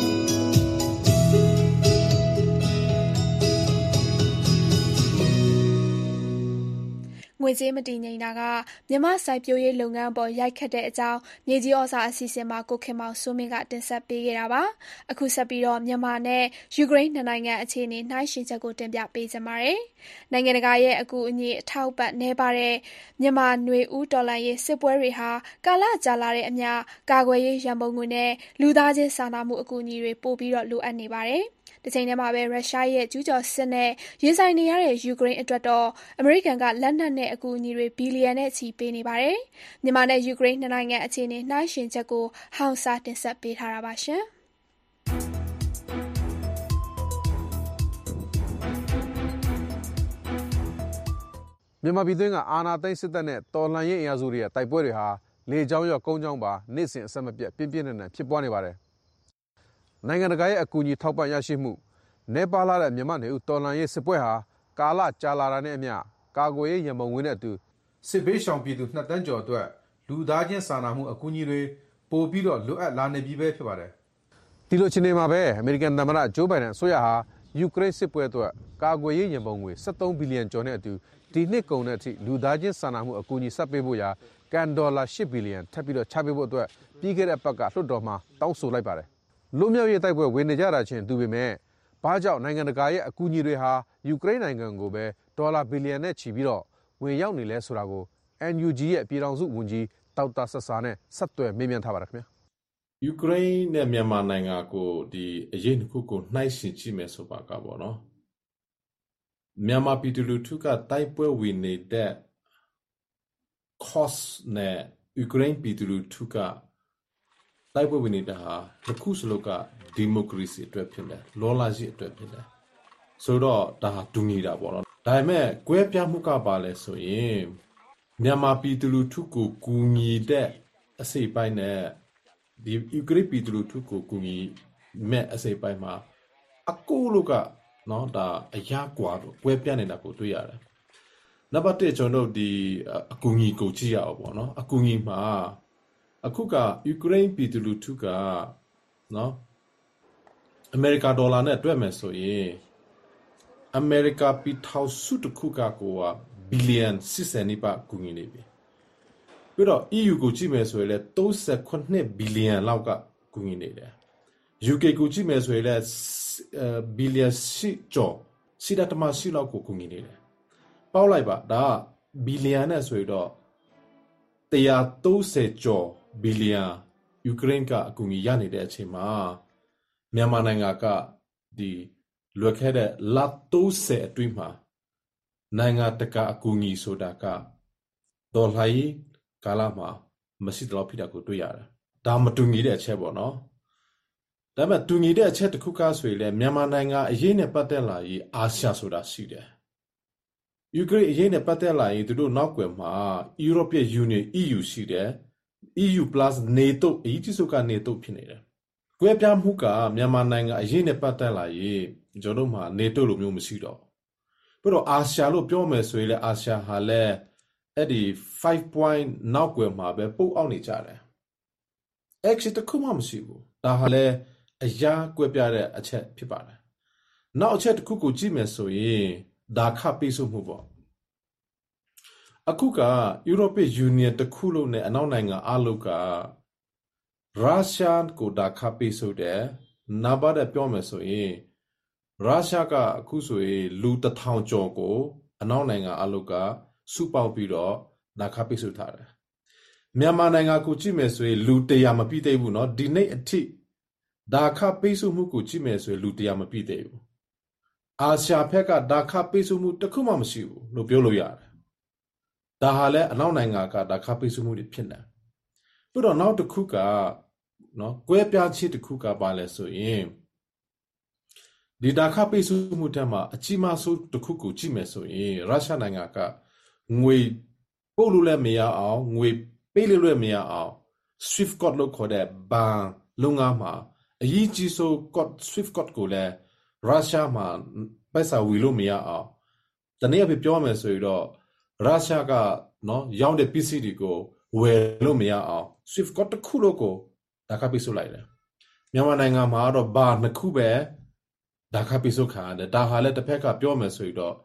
Speaker 19: ။
Speaker 2: ငွေကြေးမတည်ငြိမ်တာကမြန်မာစိုက်ပျိုးရေးလုပ်ငန်းပေါ်ရိုက်ခတ်တဲ့အကြောင်းမြေကြီးဩဇာအစီအစဉ်မှာကိုခင်မောင်စိုးမင်းကတင်ဆက်ပေးခဲ့တာပါ။အခုဆက်ပြီးတော့မြန်မာနဲ့ယူကရိန်းနှစ်နိုင်ငံအခြေအနေနှိုင်းယှဉ်ချက်ကိုတင်ပြပေးကြပါမယ်။နိုင်ငံတကာရဲ့အကူအညီအထောက်ပံ့နှဲပါတဲ့မြန်မာနွေဦးတော်လှန်ရေးစစ်ပွဲတွေဟာကာလကြာလာတဲ့အမျှကာကွယ်ရေးရန်ပုံငွေနဲ့လူသားချင်းစာနာမှုအကူအညီတွေပိုပြီးတော့လိုအပ်နေပါတယ်။တချိန်တည်းမှာပဲရုရှားရဲ့ကျူးကျော်စစ်နဲ့ရင်ဆိုင်နေရတဲ့ယူကရိန်းအတွက်တော့အမေရိကန်ကလက်နက်နဲ့အကူအညီတွေဘီလီယံနဲ့ချီပေးနေပါတယ်။မြန်မာနဲ့ယူကရိန်းနှစ်နိုင်ငံအခြေအနေနှိုင်းယှဉ်ချက်ကိုဟောင်စာတင်ဆက်ပေးထားတာပါရှင်။
Speaker 1: မြန်မာပြည်တွင်းကအာဏာသိမ်းစစ်တပ်နဲ့တော်လှန်ရေးအင်အားစုတွေရဲ့တိုက်ပွဲတွေဟာလေကြောင်းရောကုန်းကြောင်းပါနေ့စဉ်အဆက်မပြတ်ပြင်းပြင်းထန်ထန်ဖြစ်ပွားနေပါတယ်။နိုင်ငံတကာရဲ့အကူအညီထောက်ပံ့ရရှိမှုနေပါလာတဲ့မြန်မာနယ်ဦးတော်လှန်ရေးစစ်ပွဲဟာကာလကြာလာတာနဲ့အမျှကာကွယ်ရေးရန်ပုံငွေနဲ့အတူစစ်ဘေးရှောင်ပြည်သူနှစ်တန်းကျော်အတွက်လူသားချင်းစာနာမှုအကူအညီတွေပို့ပြီးတော့လိုအပ်လာနေပြီပဲဖြစ်ပါတယ်။ဒီလိုအခြေအနေမှာပဲအမေရိကန်သမ္မတဂျိုးဘိုင်ဒန်အစိုးရဟာယူကရိန်းစစ်ပွဲအတွက်ကာကွယ်ရေးရန်ပုံငွေ၁၃ဘီလီယံကျော်နဲ့အတူဒီနှစ်ကုန်တဲ့အထိလူသားချင်းစာနာမှုအကူအညီဆက်ပေးဖို့ရာကန်ဒေါ်လာ၈ဘီလီယံထပ်ပြီးတော့ချပေးဖို့အတွက်ပြီးခဲ့တဲ့ပတ်ကလွှတ်တော်မှာတောင်းဆိုလိုက်ပါတယ်။လွတ်မြောက်ရေးတိုက်ပွဲဝင်နေကြတာချင်းတူပေမဲ့ဘာကြောင့်နိုင်ငံတကာရဲ့အကူအညီတွေဟာယူကရိန်းနိုင်ငံကိုပဲဒေါ်လာဘီလီယံနဲ့ချီပြီးတော့ဝင်ရောက်နေလဲဆိုတာကို အန် ယူ ဂျီ ရဲ့ပြည်ထောင်စုဝန်ကြီးဒေါက်တာဆဆာနဲ့ဆက်သွယ်မေးမြန်းထားပါတယ်ခင်ဗျာ
Speaker 22: ။ယူကရိန်းနဲ့မြန်မာနိုင်ငံကိုဒီအရေးတစ်ခုကိုနှိုင်းယှဉ်ကြည့်မယ်ဆိုပါကပေါ့နော်။မြန်မာပြည်သူလူထုကတိုက်ပွဲဝင်နေတဲ့ cost နဲ့ယူကရိန်းပြည်သူလူထုကတိုက်ပွဲဝင်နေတာဟာတစ်ခုစလုံးကဒီမိုကရေစီအတွက်ဖြစ်တယ်လောလာရှိအတွက်ဖြစ်တယ်ဆိုတော့ဒါဟာတူညီတာပေါ့နော်ဒါပေမဲ့ကွဲပြားမှုကပါလဲဆိုရင်မြန်မာပြည်သူလူထုကိုကူညီတဲ့အစိပ်ပိုင်းနဲ့ဒီယူကရိန်းပြည်သူလူထုကိုကူညီမဲ့အစိပ်ပိုင်းမှာအကူလို့ကနော်ဒါအရာကွာတော့ကွဲပြားနေတာကိုတွေ့ရတယ်နံပါတ်တစ်ကျွန်တော်တို့ဒီအကူအညီကိုကြည့်ရအောင်ပေါ့နော်အကူအညီမှာအခုကယူကရိန်းပြည်သူလူထုကနော်အမေရိကန်ဒေါ်လာနဲ့တွက်မယ်ဆိုရင်အမေရိကပြည်ထောင်စုတစ်ခုကကိုကဘီလီယံ၈၀နီးပါးကူညီနေပြီပြီးတော့ အီးယူ ကိုကြည့်မယ်ဆိုရင်လည်း၃၈ဘီလီယံလောက်ကကူညီနေတယ် ယူကေ ကိုကြည့်မယ်ဆိုရင်လည်းဘီလီယံ၈ကျော်စီဒတ်မစီလောက်ကိုကူညီနေတယ်ပေါက်လိုက်ပါဒါဘီလီယံနဲ့ဆိုရင်တော့၁၃၀ကျော်ဘီလီယံယူကရိန်းကအကူအညီရနေတဲ့အချိန်မှာမြန်မာနိုင်ငံကဒီလွယ်ခဲ့တဲ့လ၃၀အတွင်းမှာနိုင်ငံတကာအကူအညီဆိုတာကဒေါ်လာကြီးကာလမှာမရှိတော့ဖြစ်တာကိုတွေ့ရတယ်ဒါမတူညီတဲ့အချက်ပေါ့နော်ဒါပေမဲ့တူညီတဲ့အချက်တစ်ခုကဆိုရင်လည်းမြန်မာနိုင်ငံအရေးနဲ့ပတ်သက်လာရင်အာရှဆိုတာရှိတယ်ယူကရိန်းအရေးနဲ့ပတ်သက်လာရင်သူတို့နောက်ွယ်မှာ European Union အီးယူ ရှိတယ် အီးယူ plus NATO အရေးကြီးဆုံးက NATO ဖြစ်နေတယ်ကွဲပြားမှုကမြန်မာနိုင်ငံအရေးနဲ့ပတ်သက်လာရင်ကျွန်တော်တို့မှာ NATO လိုမျိုးမရှိတော့ပြီးတော့အာရှလို့ပြောမယ်ဆိုရင်လည်းအာရှဟာလည်းအဲ့ဒီ၅ point နောက်ွယ်မှာပဲပုတ်အောင်နေကြတယ် exit တစ်ခုမှမရှိဘူးဒါဟာလည်းအရာကွဲပြားတဲ့အချက်ဖြစ်ပါတယ်နောက်အချက်တစ်ခုကိုကြည့်မယ်ဆိုရင်ဒါခပိစုမှုပေါ့အခုက European Union တစ်ခုလုံးနဲ့အနောက်နိုင်ငံအလုံးကရုရှားကိုဒါခပိစုတယ်နာဘာတဲ့ပြောမယ်ဆိုရင်ရုရှားကအခုဆိုရင်လူတစ်ထောင်ကျော်ကိုအနောက်နိုင်ငံအလုံးကစုပေါင်းပြီးတော့ဒါခပိစုထားတယ်မြန်မာနိုင်ငံကိုကြည့်မယ်ဆိုရင်လူတရာမပြည့်သေးဘူးเนาะဒီနေ့အထိဒါခပိစုမှုကိုကြည့်မယ်ဆိုရင်လူတရာမပြည့်သေးဘူးအာရှဘက်ကဒါခပိစုမှုတစ်ခုမှမရှိဘူးလို့ပြောလို့ရတယ်ဒါဟာလည်းအနောက်နိုင်ငံကဒါခပိစုမှုတွေဖြစ်နေပြီးတော့နောက်တစ်ခုကနော်ကွဲပြားခြင်းတစ်ခုကပါလဲဆိုရင်ဒီဒါခပိစုမှုတမှာအကြီးမားဆုံးတစ်ခုကိုကြည့်မယ်ဆိုရင်ရုရှားနိုင်ငံကငွေပို့လို့လည်းမရအောင်ငွေပေးလို့လည်းမရအောင် Swift code လို့ခေါ်တဲ့ဘဏ်လုပ်ငန်းမှာအရေးကြီးဆုံး code Swift code ကိုလည်းရုရှားမှာပိုက်ဆံဝေလို့မရအောင်တနည်းအားဖြင့်ပြောမယ်ဆိုရင်တော့ရုရှားကနော်ရောင်းတဲ့ပစ္စည်းတွေကိုဝယ်လို့မရအောင် Swift code တစ်ခုလို့ကိုဒါခပိစုလိုက်တယ်မြန်မာနိုင်ငံမှာတော့ဘာနှစ်ခုပဲဒါခပိစုခံရတယ်ဒါဟာလည်းတစ်ဖက်ကပြောမယ်ဆိုရင်တော့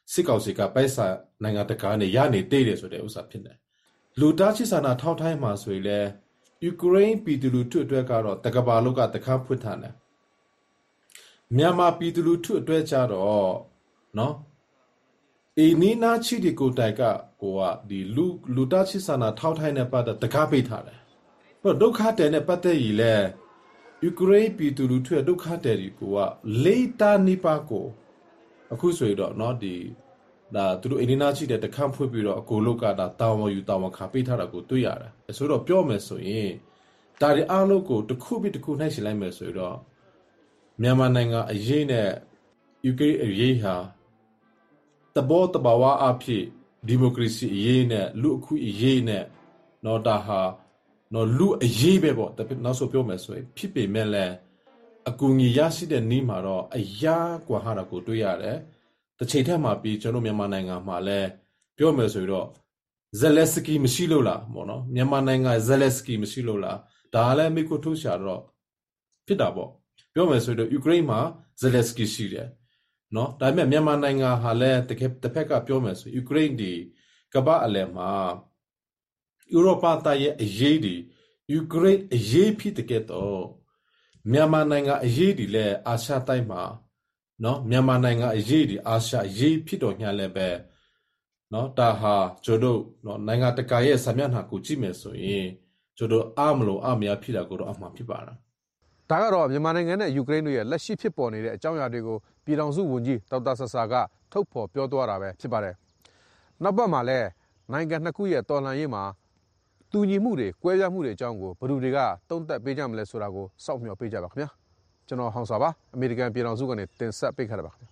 Speaker 22: စစ်ကောင်စီကပိုက်ဆံနိုင်ငံတကာနဲ့ရနေတဲ့တယ်ဆိုတဲ့ဥစ္စာဖြစ်တယ်လူသားချင်းစာနာထောက်ထိုင်းမှာဆိုရင်လည်းယူကရိန်းပြည်သူလူထုအတွက်ကတော့တကဘာလုံးကတခါဖွင့်ထားတယ်မြန်မာပြည်သူလူထုအတွက်ကြတော့နော်အင်းနီနာချီဒီကိုတိုက်ကကိုကဒီလူလူသားချင်းစာနာထောက်ထိုင်းနဲ့ပတ်သက်တကားပေးထားတယ်ပြီးတော့ဒုက္ခတဲ့နဲ့ပတ်သက်ရည်လဲယူကရိန်းပြည်သူလူထုရဲ့ဒုက္ခတဲ့တွေကိုကလေတာနိပါကိုအခုဆိုရတော့เนาะဒီဒါသူတို့အင်းနာချီတဲ့တခန့်ဖွင့်ပြီးတော့အကိုလုတ်ကဒါတာဝန်ယူတာဝန်ခါပေးထားတာကိုတွေ့ရတယ်ဆိုတော့ပြောမယ်ဆိုရင်ဒါတွေအားလုံးကိုတစ်ခုပြီးတစ်ခုနှိုက်ရှင်လိုက်မယ်ဆိုတော့မြန်မာနိုင်ငံအရေးနဲ့ယူကရိန်းအရေးဟာတဘောတဘာဝအဖြစ်ဒီမိုကရေစီအရေးနဲ့လူအခွင့်အရေးနဲ့เนาะဒါဟာเนาะလူအရေးပဲပေါ့နောက်ဆိုပြောမယ်ဆိုရင်ဖြစ်ပေမဲ့လည်းအကူအညီရရှိတဲ့နေ့မှာတော့အရာကွာဟာတာကိုတွေ့ရတယ်တစ်ချိန်ထက်မှပြီးကျွန်တော်မြန်မာနိုင်ငံမှာလည်းပြောမယ်ဆိုတော့ဇက်လက်စကီမရှိလို့လားပေါ့နော်မြန်မာနိုင်ငံဇက်လက်စကီမရှိလို့လားဒါလည်းမိကိုထုတ်ရှာတော့ဖြစ်တာပေါ့ပြောမယ်ဆိုတော့ယူကရိန်းမှာဇက်လက်စကီရှိတယ်နော်ဒါပေမဲ့မြန်မာနိုင်ငံဟာလည်းတစ်ခါတစ်ဖက်ကပြောမယ်ဆိုယူကရိန်းဒီကမ္ဘာအလယ်မှာဥရောပတိုက်ရဲ့အရေးဒီယူကရိန်းအရေးဖြစ်တဲ့တော့မြန်မာနိုင်ငံအရေးဒီလည်းအာရှတိုက်မှာနော်မြန်မာနိုင်ငံအရေးဒီအာရှအရေးဖြစ်တော်ညာလည်းပဲနော်ဒါဟာကျတို့နော်နိုင်ငံတကာရဲ့ဆံမျက်နှာကိုကြည့်မယ်ဆိုရင်ကျတို့အမလို့အမရဖြစ်တာကိုတော့အမှန်ဖြစ်ပါလား
Speaker 1: ဒါကတော့မြန်မာနိုင်ငံနဲ့ယူကရိန်းတို့ရဲ့လက်ရှိဖြစ်ပေါ်နေတဲ့အကြောင်းအရာတွေကိုပြည်ထောင်စုဝန်ကြီးဒေါက်တာဆဆာကထုတ်ဖော်ပြောသွားတာပဲဖြစ်ပါတယ်နောက်ပတ်မှာလည်းနိုင်ငံနှစ်ခုရဲ့တော်လှန်ရေးမှာတူညီမှုတွေကွဲပြားမှုတွေအကြောင်းကိုဘယ်သူတွေကတုံ့တက်ပေးကြမလဲဆိုတာကိုစောင့်မျှော်ပေးကြပါခင်ဗျာကျွန်တော်ဟောင်စာပါအမေရိကန်ပြည်ထောင်စုကနေတင်ဆက်ပေးခဲ့တာပါခင်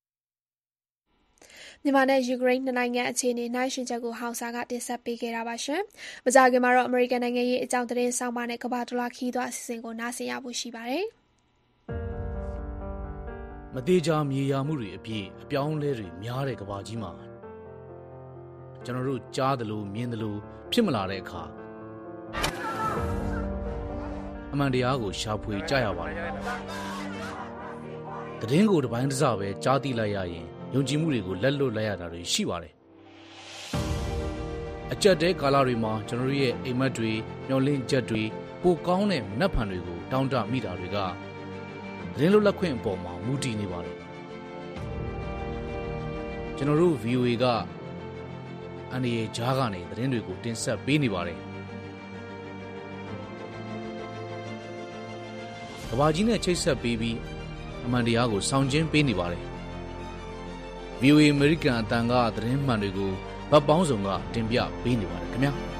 Speaker 1: ဗျာ
Speaker 2: မြန်မာနဲ့ယူကရိန်းနှစ်နိုင်ငံအခြေအနေနိုင်ရှင်ချက်ကိုဟောင်စာကတင်ဆက်ပေးခဲ့တာပါရှင်။မကြာခင်မှာတော့အမေရိကန်နိုင်ငံရေးအကြောင်းသတင်းဆောင်ပါနဲ့ကမ္ဘာဒေါ်လာခီးသွွားအစီအစဉ်ကိုနားဆင်ရဖို့ရှိပါတယ်
Speaker 5: ။မသေးချာမြေယာမှုတွေအပြည့်အပြောင်းလဲတွေများတဲ့ကမ္ဘာကြီးမှာကျွန်တော်တို့ကြားသလိုမြင်သလိုဖြစ်မလာတဲ့အခါအမှန်တရားကိုရှာဖွေကြရပါတယ်။သတင်းကိုတစ်ပိုင်းတစ်စပဲကြားသိလိုက်ရရင်ယုံကြည်မှုတွေကိုလက်လွတ်လိုက်ရတာတွေရှိပါတယ်။အကြက်တဲကာလတွေမှာကျွန်တော်တို့ရဲ့အိမ်မက်တွေမျောလင့်ချက်တွေပိုကောင်းတဲ့နတ်ဖန်တွေကိုတောင်းတမိတာတွေကသတင်းလွတ်လပ်ခွင့်အပေါ်မှာမူတည်နေပါတယ်။ကျွန်တော်တို့ ဗီအိုအေ ကအန်ဒီရဲ့ဂျားကနေသတင်းတွေကိုတင်ဆက်ပေးနေပါတယ်။ကဘာကြီးနဲ့ချိတ်ဆက်ပေးပြီးအမှန်တရားကိုဆောင်ကျဉ်ပေးနေပါတယ်။ ဗီအိုအေ American အတန်ကသတင်းမှန်တွေကိုဗတ်ပေါင်းစုံကတင်ပြပေးနေပါတယ်ခင်ဗျာ။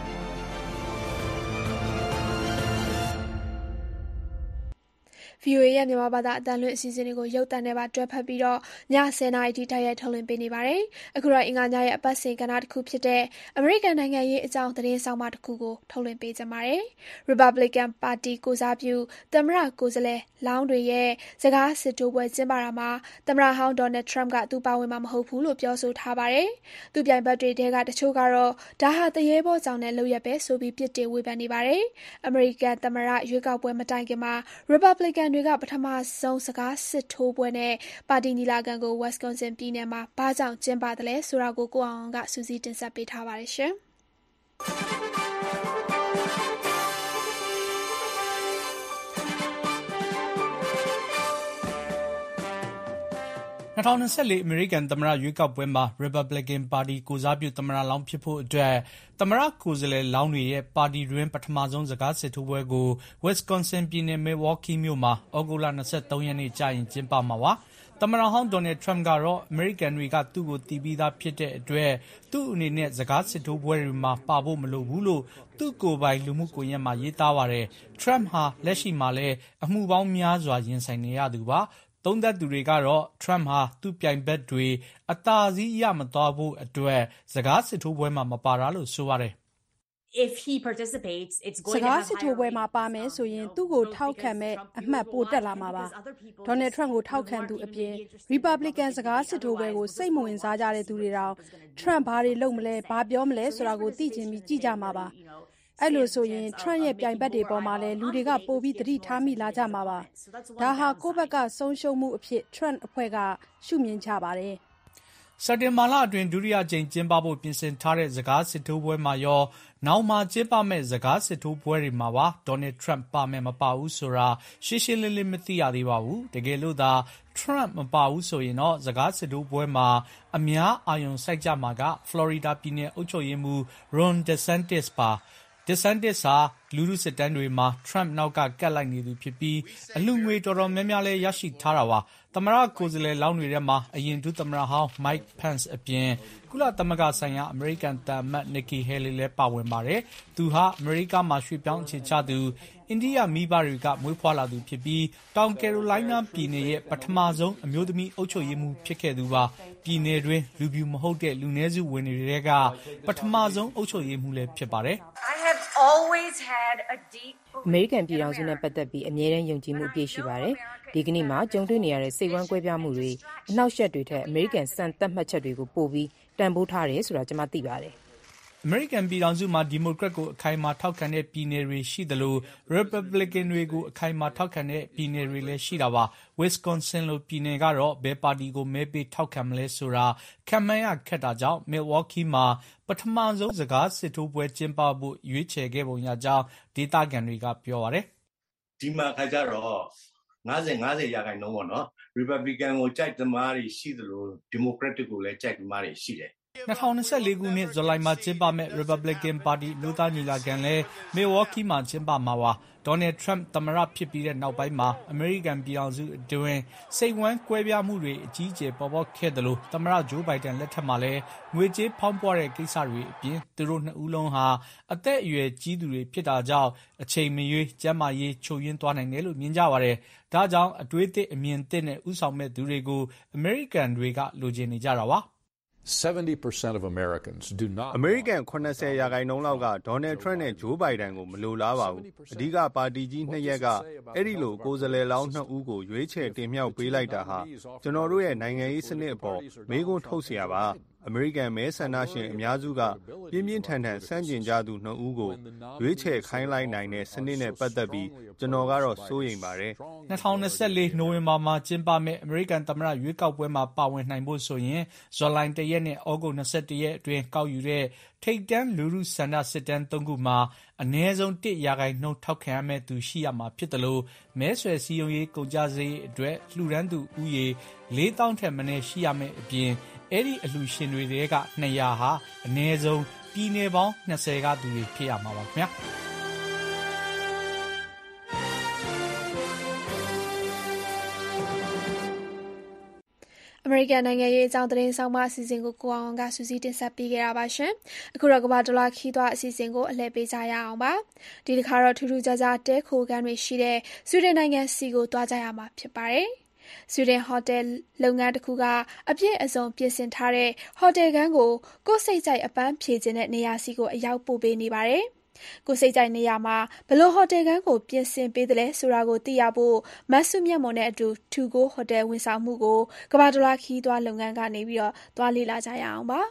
Speaker 2: ဗီအိုအေ ရဲ့မြန်မာဘာသာအတန်လွင့်အစီအစဉ်တွေကိုရုပ်သံနဲ့ပါတွဲဖက်ပြီးတော့ညဆယ်နာရီထိတိုက်ရိုက်ထုတ်လွှင့်ပေးနေပါတယ်။အခုတော့အင်္ဂါညရဲ့အပတ်စဉ်ကဏ္ဍတစ်ခုဖြစ်တဲ့အမေရိကန်နိုင်ငံရေးအကြောင်းသတင်းဆောင်မတစ်ခုကိုထုတ်လွှင့်ပေးကြပါမယ်။ Republican ပါတီကိုစားပြုသမ္မတကိုယ်စားလှယ်လောင်းတွေရဲ့စကားစစ်ထိုးပွဲကျင်းပတာမှာသမ္မတဟောင်း Donald Trump ကသူပါဝင်မှာမဟုတ်ဘူးလို့ပြောဆိုထားပါတယ်။သူပြိုင်ဘက်တွေထဲကတချို့ကတော့ဒါဟာတရေဘောကြောင့်နဲ့လုပ်ရက်ပဲဆိုပြီးပြစ်တင်ဝေဖန်နေပါတယ်။အမေရိကန်သမ္မတရွေးကောက်ပွဲမတိုင်ခင်မှာ Republican တွေကပထမဆုံးစကားစစ်ထိုးပွဲနဲ့ပါတီညီလာခံကို Wisconsin ပြည်နယ်မှာဘာကြောင့်ကျင်းပသလဲဆိုတာကိုကိုအောင်အောင်ကစူးစီးတင်ဆက်ပေးထားပါတယ်ရှင်။
Speaker 6: ၂၀၂၄ အမေရိကန်သမ္မတရွေးကောက်ပွဲမှာ Republican ပါတီကိုစားပြုသမ္မတလောင်းဖြစ်ဖို့အတွက်သမ္မတကိုယ်စားလှယ်လောင်းတွေရဲ့ပါတီတွင်းပထမဆုံးစကားစစ်ထိုးပွဲကို Wisconsin ပြည်နယ် Milwaukee မြို့မှာဩဂုတ်လ၂၃ရက်နေ့ကျရင်ကျင်းပမှာပါ။သမ္မတဟောင်း Donald Trump ကတော့အမေရိကန်တွေကသူ့ကိုသိပြီးသားဖြစ်တဲ့အတွက်သူ့အနေနဲ့စကားစစ်ထိုးပွဲတွေမှာပါဖို့မလိုဘူးလို့သူ့ကိုယ်ပိုင်လူမှုကွန်ရက်မှာရေးသားပါတယ်။ Trump ဟာလက်ရှိမှာလည်းအမှုပေါင်းများစွာရင်ဆိုင်နေရသူပါ။သုံးသပ်သူတွေကတော့ Trump ဟာသူ့ပြိုင်ဘက်တွေအသာစီးရမသွားဖို့အတွက်စကားစစ်ထိုးပွဲမှာမပါတာလို့ဆိုပါတယ်
Speaker 23: ။ If he participates, it's going
Speaker 8: to have စကားစစ်ထိုးပွဲမှာပါမယ်ဆိုရင်သူ့ကိုထောက်ခံမဲ့အမှတ်ပိုတက်လာမှာပါ။ Donald Trump ကိုထောက်ခံသူအပြင် Republican စကားစစ်ထိုးပွဲကိုစိတ်မဝင်စားကြတဲ့သူတွေတောင် Trump ဘာတွေလုပ်မလဲဘာပြောမလဲဆိုတာကိုသိချင်ပြီးကြည့်ကြမှာပါ။အဲ့လိုဆိုရင် Trump ရဲ့ပြိုင်ဘက်တွေပေါ်မှာလည်းလူတွေကပိုပြီးသတိထားမိလာကြမှာပါ။ဒါဟာကိုယ့်ဘက်ကဆုံးရှုံးမှုအဖြစ် Trump အဖွဲ့ကရှုမြင်ကြပါတယ်
Speaker 6: ။စက်တင်ဘာလအတွင်းဒုတိယကြိမ်ကျင်းပဖို့ပြင်ဆင်ထားတဲ့စကားစစ်ထိုးပွဲမှာရောနောက်မှာကျင်းပမဲ့စကားစစ်ထိုးပွဲတွေမှာပါဒေါ်နယ်ထရမ့်ပါမယ်မပါဘူးဆိုတာရှင်းရှင်းလင်းလင်းမသိရသေးပါဘူးတကယ်လို့သာထရမ့်မပါဘူးဆိုရင်တော့စကားစစ်ထိုးပွဲမှာအများအာရုံစိုက်ကြမှာကဖလော်ရီဒါပြည်နယ်အုပ်ချုပ်ရေးမှူး Ron DeSantis ပါDeSantis ဟာလူထုစစ်တမ်းတွေမှာ Trump နောက်ကကပ်လိုက်နေသူဖြစ်ပြီးအလူငွေတော်တော်များများလည်းရရှိထားတာပါသမ္မတကိုယ်စားလှယ်လောင်းတွေထဲမှာအရင်ဒုသမ္မတဟောင်း Mike Pence အပြင်ကုလသမဂ္ဂဆိုင်ရာအမေရိကန်သံအမတ် Nikki Haley လည်းပါဝင်ပါတယ်သူဟာအမေရိကမှာရွှေ့ပြောင်းအခြေချသူအိန္ဒိယမိဘတွေကမွေးဖွားလာသူဖြစ်ပြီးတောင်ကယ်ရိုလိုင်းနားပြည်နယ်ရဲ့ပထမဆုံးအမျိုးသမီးအုပ်ချုပ်ရေးမှူးဖြစ်ခဲ့သူပါပြည်နယ်တွင်လူပြူမဟုတ်တဲ့လူနည်းစုဝင်တွေကပထမဆုံးအုပ်ချုပ်ရေးမှူးလည်းဖြစ်ပါတယ်
Speaker 3: အမေရိကန်ပြည်ထောင်စုနဲ့ပတ်သက်ပြီးအမြဲတမ်းယုံကြည်မှုအပြည့်ရှိပါတယ်ဒီကနေ့မှာကြုံတွေ့နေရတဲ့စိတ်ဝမ်းကွဲပြားမှုတွေအနှောက်အယှက်တွေထက်အမေရိကန်စံသတ်မှတ်ချက်တွေကိုပိုပြီးတန်ဖိုးထားတယ်ဆိုတာကျွန်မသိပါတယ်
Speaker 6: အမေရိကန်ပြည်ထောင်စုမှာဒီမိုကရက်ကိုအခိုင်အမာထောက်ခံတဲ့ပြည်နယ်တွေရှိသလို Republican တွေကိုအခိုင်အမာထောက်ခံတဲ့ပြည်နယ်တွေလည်းရှိတာပါ Wisconsin လိုပြည်နယ်ကတော့ဘယ်ပါတီကိုမဲပေးထောက်ခံမလဲဆိုတာခံမှန်းရခက်တာကြောင့် Milwaukee မှာပထမဆုံးစကားစစ်ထိုးပွဲကျင်းပဖို့ရွေးချယ်ခဲ့ပုံရကြောင်းဒေသခံတွေကပြောပါတယ်
Speaker 7: ဒီမှာခါကြတော့၅၀ ၅၀ရာခိုင်နှုန်းပေါ့နော် Republican ကိုကြိုက်သမားတွေရှိသလို Democratic ကိုလည်းကြိုက်သမားတွေရှိတယ်
Speaker 6: ၂၀၂၄ခုနှစ်ဇူလိုင်မှာကျင်းပမဲ့ Republican ပါတီအမျိုးသားညီလာခံလဲ Milwaukee မှာကျင်းပမှာပါဒေါ်နယ်ထရမ့်သမ္မတဖြစ်ပြီးတဲ့နောက်ပိုင်းမှာအမေရိကန်ပြည်ထောင်စုအတွင်းစိတ်ဝမ်းကွဲပြားမှုတွေအကြီးအကျယ်ပေါ်ပေါက်ခဲ့တယ်လို့သမ္မတဂျိုးဘိုင်ဒန်လက်ထက်မှာလဲငွေကြေးဖောင်းပွားတဲ့ကိစ္စတွေအပြင်သူတို့နှစ်ဦးလုံးဟာအသက်အရွယ်ကြီးသူတွေဖြစ်တာကြောင့်အချိန်မရွေးကျန်းမာရေးချို့ယွင်းသွားနိုင်တယ်လို့မြင်ကြပါတယ်ဒါကြောင့်အတွေးသစ်အမြင်သစ်နဲ့ဥဆောင်မဲ့သူတွေကိုအမေရိကန်တွေကလိုချင်နေကြတာပါ
Speaker 9: seventy percent of Americans do not
Speaker 24: အမေရိကန်၇၀ရာခိုင်နှုန်းလောက်ကဒေါ်နယ်ထရမ့်နဲ့ဂျိုးဘိုင်ဒန်ကိုမလိုလားပါဘူးအဓိကပါတီကြီးနှစ်ရက်ကအဲ့ဒီလိုကိုယ်စားလှယ်လောင်းနှစ်ဦးကိုရွေးချယ်တင်မြှောက်ပေးလိုက်တာဟာကျွန်တော်တို့ရဲ့နိုင်ငံရေးစနစ်အပေါ်မေးခွန်းထုတ်เสียပါအမေရိကန်မဲဆန္ဒရှင်အများစုကပြင်းပြင်းထန်ထန်ဆန့်ကျင်ကြသူနှစ်ဦးကိုရွေးချယ်ခိုင်းလိုက်နိုင်တဲ့စနစ်နဲ့ပတ်သက်ပြီးကျွန်တော်ကတော့စိုးရိမ်ပါတယ်
Speaker 6: ၂၀၂၄နိုဝင်ဘာမှာကျင်းပမဲ့အမေရိကန်သမ္မတရွေးကောက်ပွဲမှာပါဝင်နိုင်ဖို့ဆိုရင်ဇူလိုင်၁ရက်နဲ့ဩဂုတ်၂၁ရက်အတွင်းကောက်ယူတဲ့ထိပ်တန်းလူထုဆန္ဒစစ်တမ်းသုံးခုမှာအနည်းဆုံးတစ်ရာခိုင်နှုန်းထောက်ခံရမဲ့သူရှိရမှာဖြစ်တယ်လို့မဲဆွယ်စည်းရုံးရေးကုန်ကြစည်အတွက်လှူဒန်းသူဦးရေ၄သောင်းထက်မနည်းရှိရမယ့်အပြင်အဲ့ဒီအလှူရှင်တွေတဲက၂၀၀ဟာအနည်းဆုံးပြည်နယ်ပေါင်း၂၀ကသူတွေဖြစ်ရမှာပါခင်ဗျာ
Speaker 2: အမေရိကန်နိုင်ငံရေးအကြောင်းသတင်းဆောင်မအစီအစဉ်ကိုကိုအောင်ကစူးစီးတင်ဆက်ပေးခဲ့တာပါရှင်။အခုတော့ကမ္ဘာဒေါ်လာခီးသွွားအစီအစဉ်ကိုအလှည့်ပေးကြရအောင်ပါ။ဒီတစ်ခါတော့ထူးထူးခြားခြားတဲခိုခန်းတွေရှိတဲ့ဆွီဒင်နိုင်ငံစီကိုတွားကြရမှာဖြစ်ပါတယ်။ဆွီဒင်ဟိုတယ်လုပ်ငန်းတစ်ခုကအပြည့်အစုံပြင်ဆင်ထားတဲ့ဟိုတယ်ခန်းကိုကိုယ်စိတ်ကြိုက်အပန်းဖြေခြင်းတဲ့နေရာစီကိုအရောက်ပို့ပေးနေပါတယ်။ကိုစိတ်ကြိုက်နေရမှာဘလို့ဟိုတယ်ခန်းကိုပြင်ဆင်ပေးတယ်လဲဆိုတာကိုသိရဖို့မတ်ဆုမြတ်မွန်နဲ့အတူထူကိုဟိုတယ်ဝန်ဆောင်မှုကိုကမ္ဘာဒေါ်လာခီးသွွားလုပ်ငန်းကနေပြီးတော့သွားလေ့လာကြရအောင်ပါ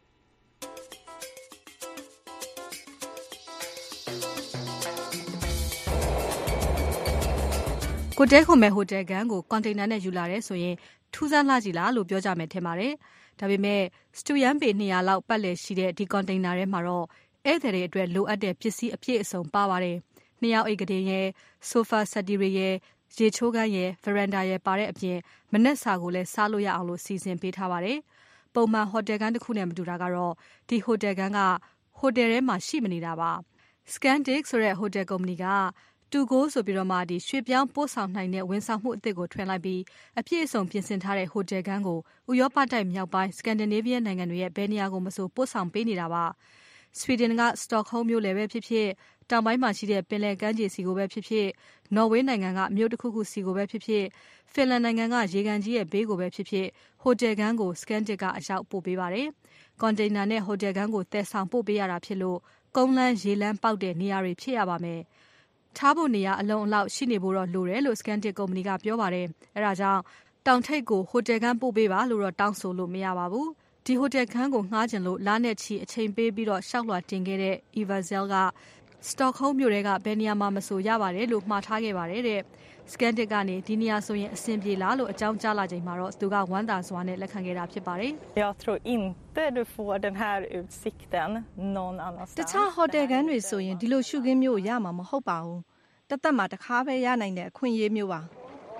Speaker 8: ကိုတဲခုံမဲ့ဟိုတယ်ခန်းကိုကွန်တိန်နာနဲ့ယူလာတယ်ဆိုရင်ထူးဆန်းလှကြည်လားလို့ပြောကြမယ်ထင်ပါတယ်ဒါပေမဲ့စတူယန်ပေ၂၀၀လောက်ပတ်လည်ရှိတဲ့ဒီကွန်တိန်နာထဲမှာတော့ဧည့်သည်တွေအတွက်လိုအပ်တဲ့ပစ္စည်းအပြည့်အစုံပါပါတယ်။နှစ်ယောက်အိတ်ကလေးရဲ့ဆိုဖာဆက်တီတွေရဲ့ရေချိုးခန်းရဲ့ဗရန်ဒါရဲ့ပါတဲ့အပြင်မနက်စာကိုလည်းစားလို့ရအောင်လို့စီစဉ်ပေးထားပါတယ်။ပုံမှန်ဟိုတယ်ခန်းတစ်ခုနဲ့မတူတာကတော့ဒီဟိုတယ်ခန်းကဟိုတယ်ထဲမှာရှိမနေတာပါ။ Scandic ဆိုတဲ့ဟိုတယ်ကုမ္ပဏီကတူကိုဆိုပြီးတော့မှဒီရွှေပြောင်းပို့ဆောင်နိုင်တဲ့ဝန်ဆောင်မှုအသစ်ကိုထွင်လိုက်ပြီးအပြည့်အစုံပြင်ဆင်ထားတဲ့ဟိုတယ်ခန်းကိုဥရောပတိုက်မြောက်ပိုင်း Scandinavian နိုင်ငံတွေရဲ့ဘယ်နေရာကိုမဆိုပို့ဆောင်ပေးနေတာပါ။ဆွီဒင်ကစတော့ဟုမ်းမြို့လည်းပဲဖြစ်ဖြစ်တောင်ပိုင်းမှာရှိတဲ့ပင်လယ်ကမ်းခြေစီကိုပဲဖြစ်ဖြစ်နော်ဝေးနိုင်ငံကမြို့တစ်ခုခုစီကိုပဲဖြစ်ဖြစ်ဖင်လန်နိုင်ငံကရေကန်ကြီးရဲ့ဘေးကိုပဲဖြစ်ဖြစ်ဟိုတယ်ခန်းကို Scandic ကအရောက်ပို့ပေးပါတယ်။ကွန်တိန်နာနဲ့ဟိုတယ်ခန်းကိုတည်ဆောင်ပို့ပေးရတာဖြစ်လို့ကုန်းလမ်းရေလမ်းပေါက်တဲ့နေရာတွေဖြစ်ရပါမယ်။ထားဖို့နေရာအလုံးအလောက်ရှိနေဖို့တော့လိုတယ်လို့ Scandic ကုမ္ပဏီကပြောပါတယ်။အဲဒါကြောင့်တောင်ထိပ်ကိုဟိုတယ်ခန်းပို့ပေးပါလို့တော့တောင်းဆိုလို့မရပါဘူး။ဒီဟိုတယ်ခန်းကိုငှားကြင်လို့လာနဲ့ချီအချိန်ပေးပြီးတော့ရှောက်လွှာတင်ခဲ့တဲ့ Eva Zell ကစတော့ဟုမ်းမြို့ထဲကဘယ်နေရာမှာမဆိုရပါတယ်လို့မှားထားခဲ့ပါတယ်တဲ့ Scantic ကနေဒီနေရာဆိုရင်အဆင်ပြေလားလို့အကြောင်းကြားလာချိန်မှာတော့သူကဝမ်းသာစွာနဲ့လက်ခံခဲ့တာဖြစ်ပါတယ်။
Speaker 4: Jag tror inte du får den här utsikten någon annanstans.
Speaker 10: တခြားဟိုတယ်ခန်းတွေဆိုရင်ဒီလိုရှုခင်းမျိုးရမှာမဟုတ်ပါဘူး။တသက်မှာတစ်ခါပဲရနိုင်တဲ့အခွင့်အရေးမျိုးပါ။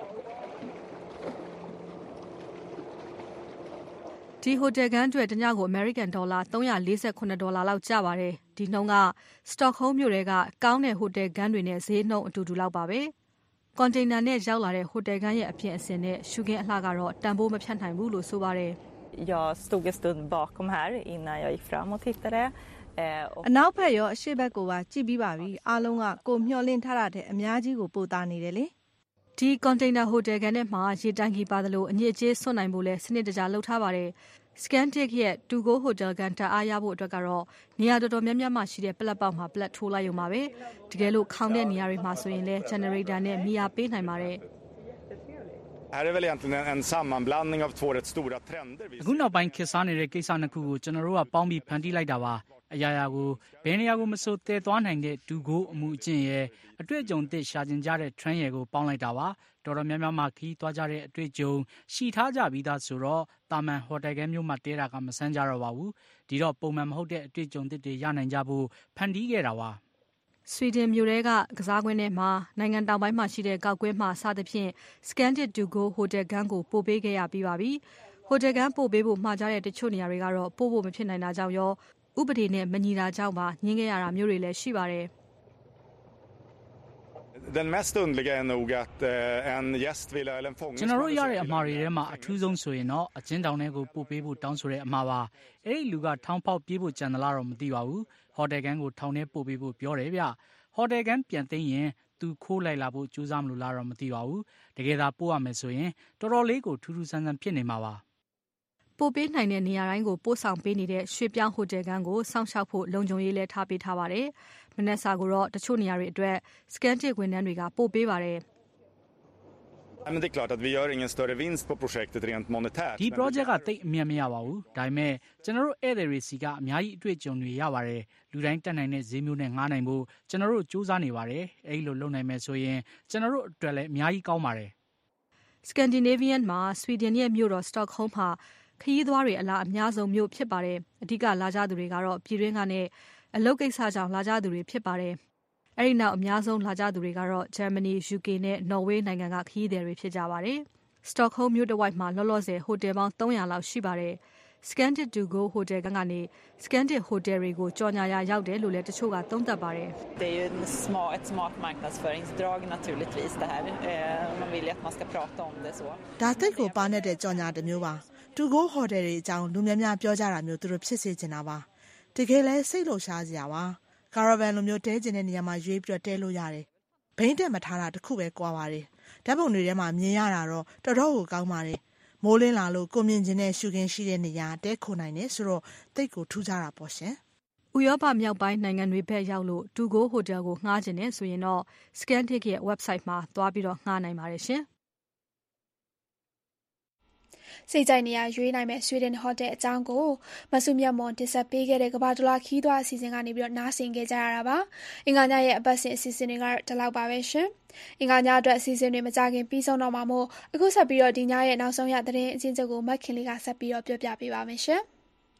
Speaker 8: ဒီဟိုတယ်ခန်းအတွက်တညကို American Dollar သုံးရာလေးဆယ်ခုနှစ်ဒေါ်လာလောက်ကျပါတယ်။ဒီနှုန်းက Stockholm မြို့ထဲကကောင်းတဲ့ဟိုတယ်ခန်းတွေနဲ့ဈေးနှုန်းအတူတူလောက်ပါပဲ။ကွန်တိန်နာနဲ့ရောက်လာတဲ့ဟိုတယ်ခန်းရဲ့အပြင်အစင်နဲ့ရှုခင်းအလှကတော့တန်ဖိုးမဖြတ်နိုင်ဘူးလို့ဆိုပါတယ်။
Speaker 4: Jag stod en stund bakom här innan jag gick fram och tittade.
Speaker 10: အနောက်ဘက်ရောအရှေ့ဘက်ကိုပါကြည့်ပြီးပါပြီ။အားလုံးကကိုမျှော်လင့်ထားတာတဲ့အများကြီးကိုပို့တာနေတယ်လေ
Speaker 8: ။ဒီကွန်တိန်နာဟိုတယ်ခန်းထဲမှာရေတိုင်ကြီးပါတယ်လို့အညစ်အကြေးဆွတ်နိုင်ဖို့လဲစနစ်တကျလုပ်ထားပါတယ်။ Scantic ရဲ့ To Go Hotel ကန်တအားရဖို့အတွက်ကတော့နေရာတော်တော်များများမှရှိတဲ့ပလက်ပေါက်မှာပလက်ထိုးလိုက်ရုံပါပဲ။တကယ်လို့ခေါင်းတဲ့နေရာတွေမှာဆိုရင်လဲ generator နဲ့မီးအားပေးနိုင်ပါတယ်။
Speaker 11: Här är väl egentligen en sammanblandning av två rätt stora trender.
Speaker 6: အခုနောက်ပိုင်းခေတ်စားနေတဲ့ကိစ္စနှစ်ခုကိုကျွန်တော်တို့ကပေါင်းပြီးဖန်တီးလိုက်တာပါ။အရာရာကိုဘယ်နေရာကိုမဆိုတည်သွားနိုင်တဲ့ To Go အမှုအကျင့်ရဲ့အတွေ့အကြုံသစ်ရှာကျင်ကြတဲ့ trend ရဲ့ကိုပေါင်းလိုက်တာပါ။တော်တော်များများမှခီးသွားကြတဲ့အတွေ့အကြုံရှိထားကြပြီးသားဆိုတော့တာမန်ဟိုတယ်ကမျိုးမှာတဲတာကမဆန်းကြတော့ပါဘူး။ဒီတော့ပုံမှန်မဟုတ်တဲ့အတွေ့အကြုံသစ်တွေရနိုင်ကြဖို့ဖန်တီးခဲ့တာပါ။
Speaker 8: Sweden မြို့ထဲကကစားကွင်းထဲမှာနိုင်ငံတောင်ပိုင်းမှာရှိတဲ့ကောက်ကွင်းမှာစသဖြင့် Scantic To Go Hotel ခန်းကိုပို့ပေးခဲ့ရပြီးပါပြီ။ Hotel ခန်းပို့ပေးဖို့မှာကြတဲ့တချို့နေရာတွေကတော့ပို့ဖို့မဖြစ်နိုင်တာကြောင့်ရောဥပဒေနဲ့မညီတာကြောင့်ပါညှင်းခဲ့ရတာမျိုးတွေလည်းရှိပါတယ်။
Speaker 11: Den mest underliga är nog att en gäst ville eller en fånge
Speaker 6: ကျွန်တော်တို့ရတဲ့အမှားတွေထဲမှာအထူးဆုံးဆိုရင်တော့အချင်းတောင်ထဲကိုပို့ပေးဖို့တောင်းဆိုတဲ့အမှားပါအဲ့ဒီလူကထောင်းဖောက်ပြေးဖို့ကြံသလားတော့မသိပါဘူးဟိုတယ်ကန်ကိုထောင်းထဲပို့ပေးဖို့ပြောတယ်ဗျဟိုတယ်ကန်ပြန်သိမ်းရင်သူခိုးလိုက်လာဖို့ကြိုးစားမလို့လားတော့မသိပါဘူးတကယ်သာပို့ရမယ်ဆိုရင်တော်တော်လေးကိုထူးထူးဆန်းဆန်းဖြစ်နေမှာပါ
Speaker 8: ပို့ပေးနိုင်တဲ့နေရာတိုင်းကိုပို့ဆောင်ပေးနေတဲ့ရွှေပြောင်းဟိုတယ်ခန်းကိုစောင့်ရှောက်ဖို့လုံခြုံရေးလဲထားပေးထားပါတယ်။မနက်စာကိုတော့တချို့နေရာတွေအတွက် Scantic ဝန်ထမ်းတွေကပို့ပေးပါတယ်။
Speaker 11: Men det är klart att vi gör ingen större vinst på projektet rent monetärt.
Speaker 6: ဒီ project ကတိတ်အမြတ်မရပါဘူး။ဒါပေမဲ့ကျွန်တော်တို့ဧည့်သည်တွေစီကအများကြီးအတွေ့အကြုံတွေရပါတယ်။လူတိုင်းတက်နိုင်တဲ့ဈေးမျိုးနဲ့ငှားနိုင်ဖို့ကျွန်တော်တို့စူးစမ်းနေပါတယ်။အဲဒီလိုလုပ်နိုင်မယ်ဆိုရင်ကျွန်တော်တို့အတွက်လည်းအများကြီးကောင်းပါတယ်။
Speaker 8: Scandinavian မှာ Sweden ရဲ့မြို့တော် Stockholm မှာခရီးသွားတွေအလားအများဆုံးမြို့ဖြစ်ပါတယ်။အဓိကလာကြသူတွေကတော့ပြည်တွင်းကနဲ့အလုပ်ကိစ္စကြောင့်လာကြသူတွေဖြစ်ပါတယ်။အဲဒီနောက်အများဆုံးလာကြသူတွေကတော့ Germany, ယူကေ နဲ့ Norway နိုင်ငံကခရီးသည်တွေဖြစ်ကြပါတယ်။ Stockholm မြို့တစ်ဝိုက်မှာလောလောဆယ်ဟိုတယ်ပေါင်းသုံးရာလောက်ရှိပါတယ်။ Scantic To Go Hotel ကနေ Scantic Hotel တွေကိုကြော်ညာရာရောက်တယ်လို့လည်းတချို့ကသုံးသပ်ပါတယ်။
Speaker 4: Det är ju en smart ett smart marknadsföringsdrag naturligtvis det här. Man vill ju att man ska prata om det så.
Speaker 12: ဒါတိတ်ကိုပါနေတဲ့ကြော်ညာတစ်မျိုးပါ။ To Go Hotel တွေအကြောင်းလူများများပြောကြတာမျိုးသူတို့ဖြစ်စေချင်တာပါ။တကယ်လဲစိတ်လှုပ်ရှားစရာပါ။ Caravan လိုမျိုးတဲကျင်တဲ့နေရာမှာရွေးပြီးတော့တဲလို့ရတယ်။ဘိန်းတက်မထားတာတခုပဲကွာပါတယ်။ဓာတ်ပုံတွေထဲမှာမြင်ရတာတော့တော်တော်ကိုကောင်းပါတယ်။မိုးလင်းလာလို့ကိုမြင်ခြင်းနဲ့ရှုခင်းရှိတဲ့နေရာတဲခုနိုင်နေဆိုတော့တိတ်ကိုထူးခြားတာပေါ့ရှင်
Speaker 8: ။ဥရောပမြောက်ပိုင်းနိုင်ငံတွေဘက်ရောက်လို့ To Go Hotel ကိုငှားခြင်းနဲ့ဆိုရင်တော့ Scantic ရဲ့ website မှာသွားပြီးတော့ငှားနိုင်ပါတယ်ရှင်။စိတ်ကြိုက်နေရရွေးနိုင်မဲ့ Sweden Hotel အကြောင်းကိုမဆုမြတ်မွန်တင်ဆက်ပေးခဲ့တဲ့ကမ္ဘာဒလာခီးသွားအစီအစဉ်ကနေပြီးတော့နားဆင်ကြကြရတာပါ။အင်္ဂါညရဲ့အပတ်စဉ်အစီအစဉ်တွေကတော့ဒီလောက်ပါပဲရှင်။အင်္ဂါညအတွက်အစီအစဉ်တွေမကြခင်ပြီးဆုံးတော့မှာမို့အခုဆက်ပြီးတော့ဒီညရဲ့နောက်ဆုံးရသတင်းအချင်းချုပ်ကိုမက်ခင်လေးကဆက်ပြီးတော့ပြောပြပေးပါမယ်ရှင်။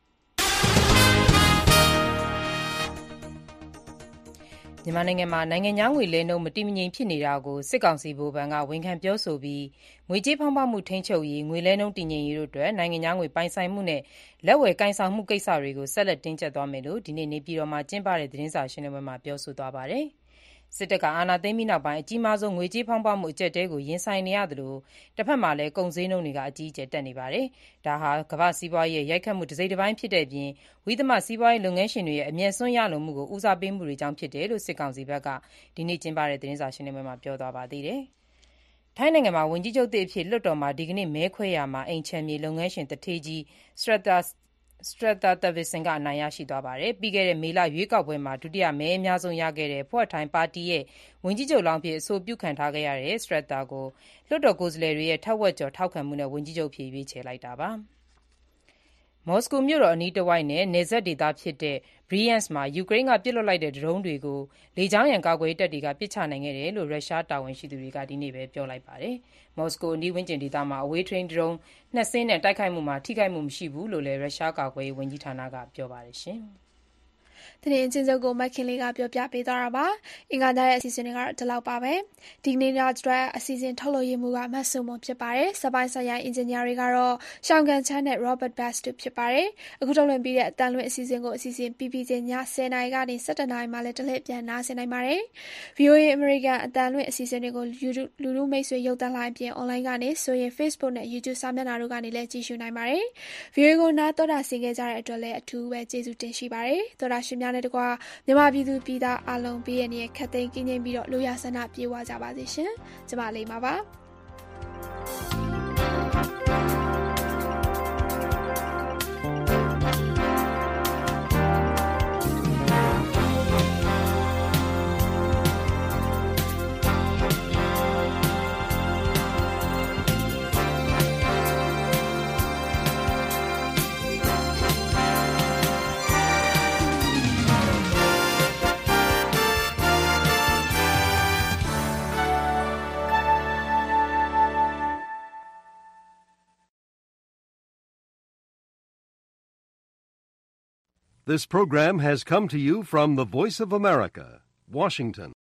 Speaker 3: မြန်မာနိုင်ငံမှာနိုင်ငံခြားငွေလဲနှုန်းမတည်မငြိမ်ဖြစ်နေတာကိုစစ်ကောင်စီဗိုလ်ဘဏ်ကဝန်ခံပြောဆိုပြီးငွေကြေးဖောင်းပွမှုထိန်းချုပ်ရေးငွေလဲနှုန်းတည်ငြိမ်ရေးတို့အတွက်နိုင်ငံခြားငွေပိုင်ဆိုင်မှုနဲ့လက်ဝယ်ကိုင်ဆောင်မှုကိစ္စတွေကိုဆက်လက်တင်းကျပ်သွားမယ်လို့ဒီနေ့နေပြည်တော်မှာကျင်းပတဲ့သတင်းစာရှင်းလင်းပွဲမှာပြောဆိုသွားပါတယ်။စစ်တပ်ကအာဏာသိမ်းပြီးနောက်ပိုင်းအကြီးမားဆုံးငွေကြေးဖောင်းပွမှုအကျပ်တဲကိုရင်ဆိုင်နေရသလိုတစ်ဖက်မှာလည်းကုန်စည်နှုန်းတွေကအကြီးအကျယ်တက်နေပါတယ်။ဒါဟာကမ္ဘာစီးပွားရေးရိုက်ခတ်မှုတစ်စိတ်တစ်ပိုင်းဖြစ်တဲ့အပြင်ဝိသမစီးပွားရေးလုပ်ငန်းရှင်တွေရဲ့အမျက်စွန်းရလိုမှုကိုဦးစားပေးမှုတွေကြောင့်ဖြစ်တယ်လို့စစ်ကောင်စီဘက်ကဒီနေ့ကျင်းပတဲ့သတင်းစာရှင်းလင်းပွဲမှာပြောသွားပါသေးတယ်။ထိုင်းနိုင်ငံမှာဝန်ကြီးချုပ်သစ်အဖြစ်လွှတ်တော်မှာဒီကနေ့မဲခွဲရာမှာအိမ်ချမ်းမြေလုပ်ငန်းရှင်တထေးကြီး Srettha Srettha Thavisin ကအနိုင်ရရှိသွားပါတယ်။ပြီးခဲ့တဲ့မေလရွေးကောက်ပွဲမှာဒုတိယမဲအများဆုံးရခဲ့တဲ့ Pheu Thai ပါတီရဲ့ဝန်ကြီးချုပ်လောင်းအဖြစ်အဆိုပြုခံထားခဲ့ရတဲ့ Srettha ကိုလွှတ်တော်ကိုယ်စားလှယ်တွေရဲ့ထက်ဝက်ကျော်ထောက်ခံမှုနဲ့ဝန်ကြီးချုပ်အဖြစ်ရွေးချယ်လိုက်တာပါ။မော်စကိုမြို့တော်အနီးတစ်ဝိုက်နဲ့နယ်စပ်ဒေသဖြစ်တဲ့ Bryansk မှာယူကရိန်းကပစ်လွှတ်လိုက်တဲ့ဒရုန်းတွေကိုလေကြောင်းရန်ကာကွယ်ရေးတပ်တွေကပစ်ချနိုင်ခဲ့တယ်လို့ရုရှားတာဝန်ရှိသူတွေကဒီနေ့ပဲပြောလိုက်ပါတယ်။မော်စကိုအနီးဝန်းကျင်ဒေသမှာအဝေးထိန်းဒရုန်းနှစ်စင်းနဲ့တိုက်ခိုက်မှုမှာထိခိုက်မှုမရှိဘူးလို့လည်းရုရှားကာကွယ်ရေးဝန်ကြီးဌာနကပြောပါတယ်ရှင်။
Speaker 2: သတင်းချင်းချုပ်ကိုမခင်လေးကပြောပြပေးသွားတာပါ။အင်္ဂါညရဲ့အစီအစဉ်တွေကတော့ဒီလောက်ပါပဲ။ဒီနေ့ညအတွက်အစီအစဉ်ထုတ်လုပ်ရမှုကမတ်ဆုမွန်ဖြစ်ပါတယ်။စပိုင်းဆိုင်ရာအင်ဂျင်နီယာတွေကတော့ရှောင်းကန်ချမ်းနဲ့ Robert Bass တို့ဖြစ်ပါတယ်။အခုထုတ်လွှင့်ပြီးတဲ့အတန်လွင့်အစီအစဉ်ကိုအစီအစဉ်ပြီးပြီးချင်းညဆယ်နာရီကနေ၁၇နာရီမှလည်းတစ်လှည့်ပြန်နားဆင်နိုင်ပါတယ်။ ဗီအိုအေ American အတန်လွင့်အစီအစဉ်တွေကို YouTube လူလူမိတ်ဆွေရုပ်သံလိုင်းပြင် online ကနေဆိုရင် Facebook နဲ့ YouTube စာမျက်နှာတို့ကနေလည်းကြည့်ရှုနိုင်ပါတယ်။ ဗီအိုအေကိုနားတော်တာဆင်ခဲ့ကြတဲ့အတွက်လည်းအထူးပဲကျေးဇူးတင်ရှိပါတယ်။တော်တာရှင်များနဲ့တကွာမြန်မာပြည်သူပြည်သားအလုံးဘေးရန်ရဲ့ခတ်သိမ်းကင်းကျင်းပြီးတော့လူရဆန္ဒပြေဝကြပါစေရှင်။ကျမလေးပါပါ။
Speaker 14: This program has come to you from the Voice of America, Washington.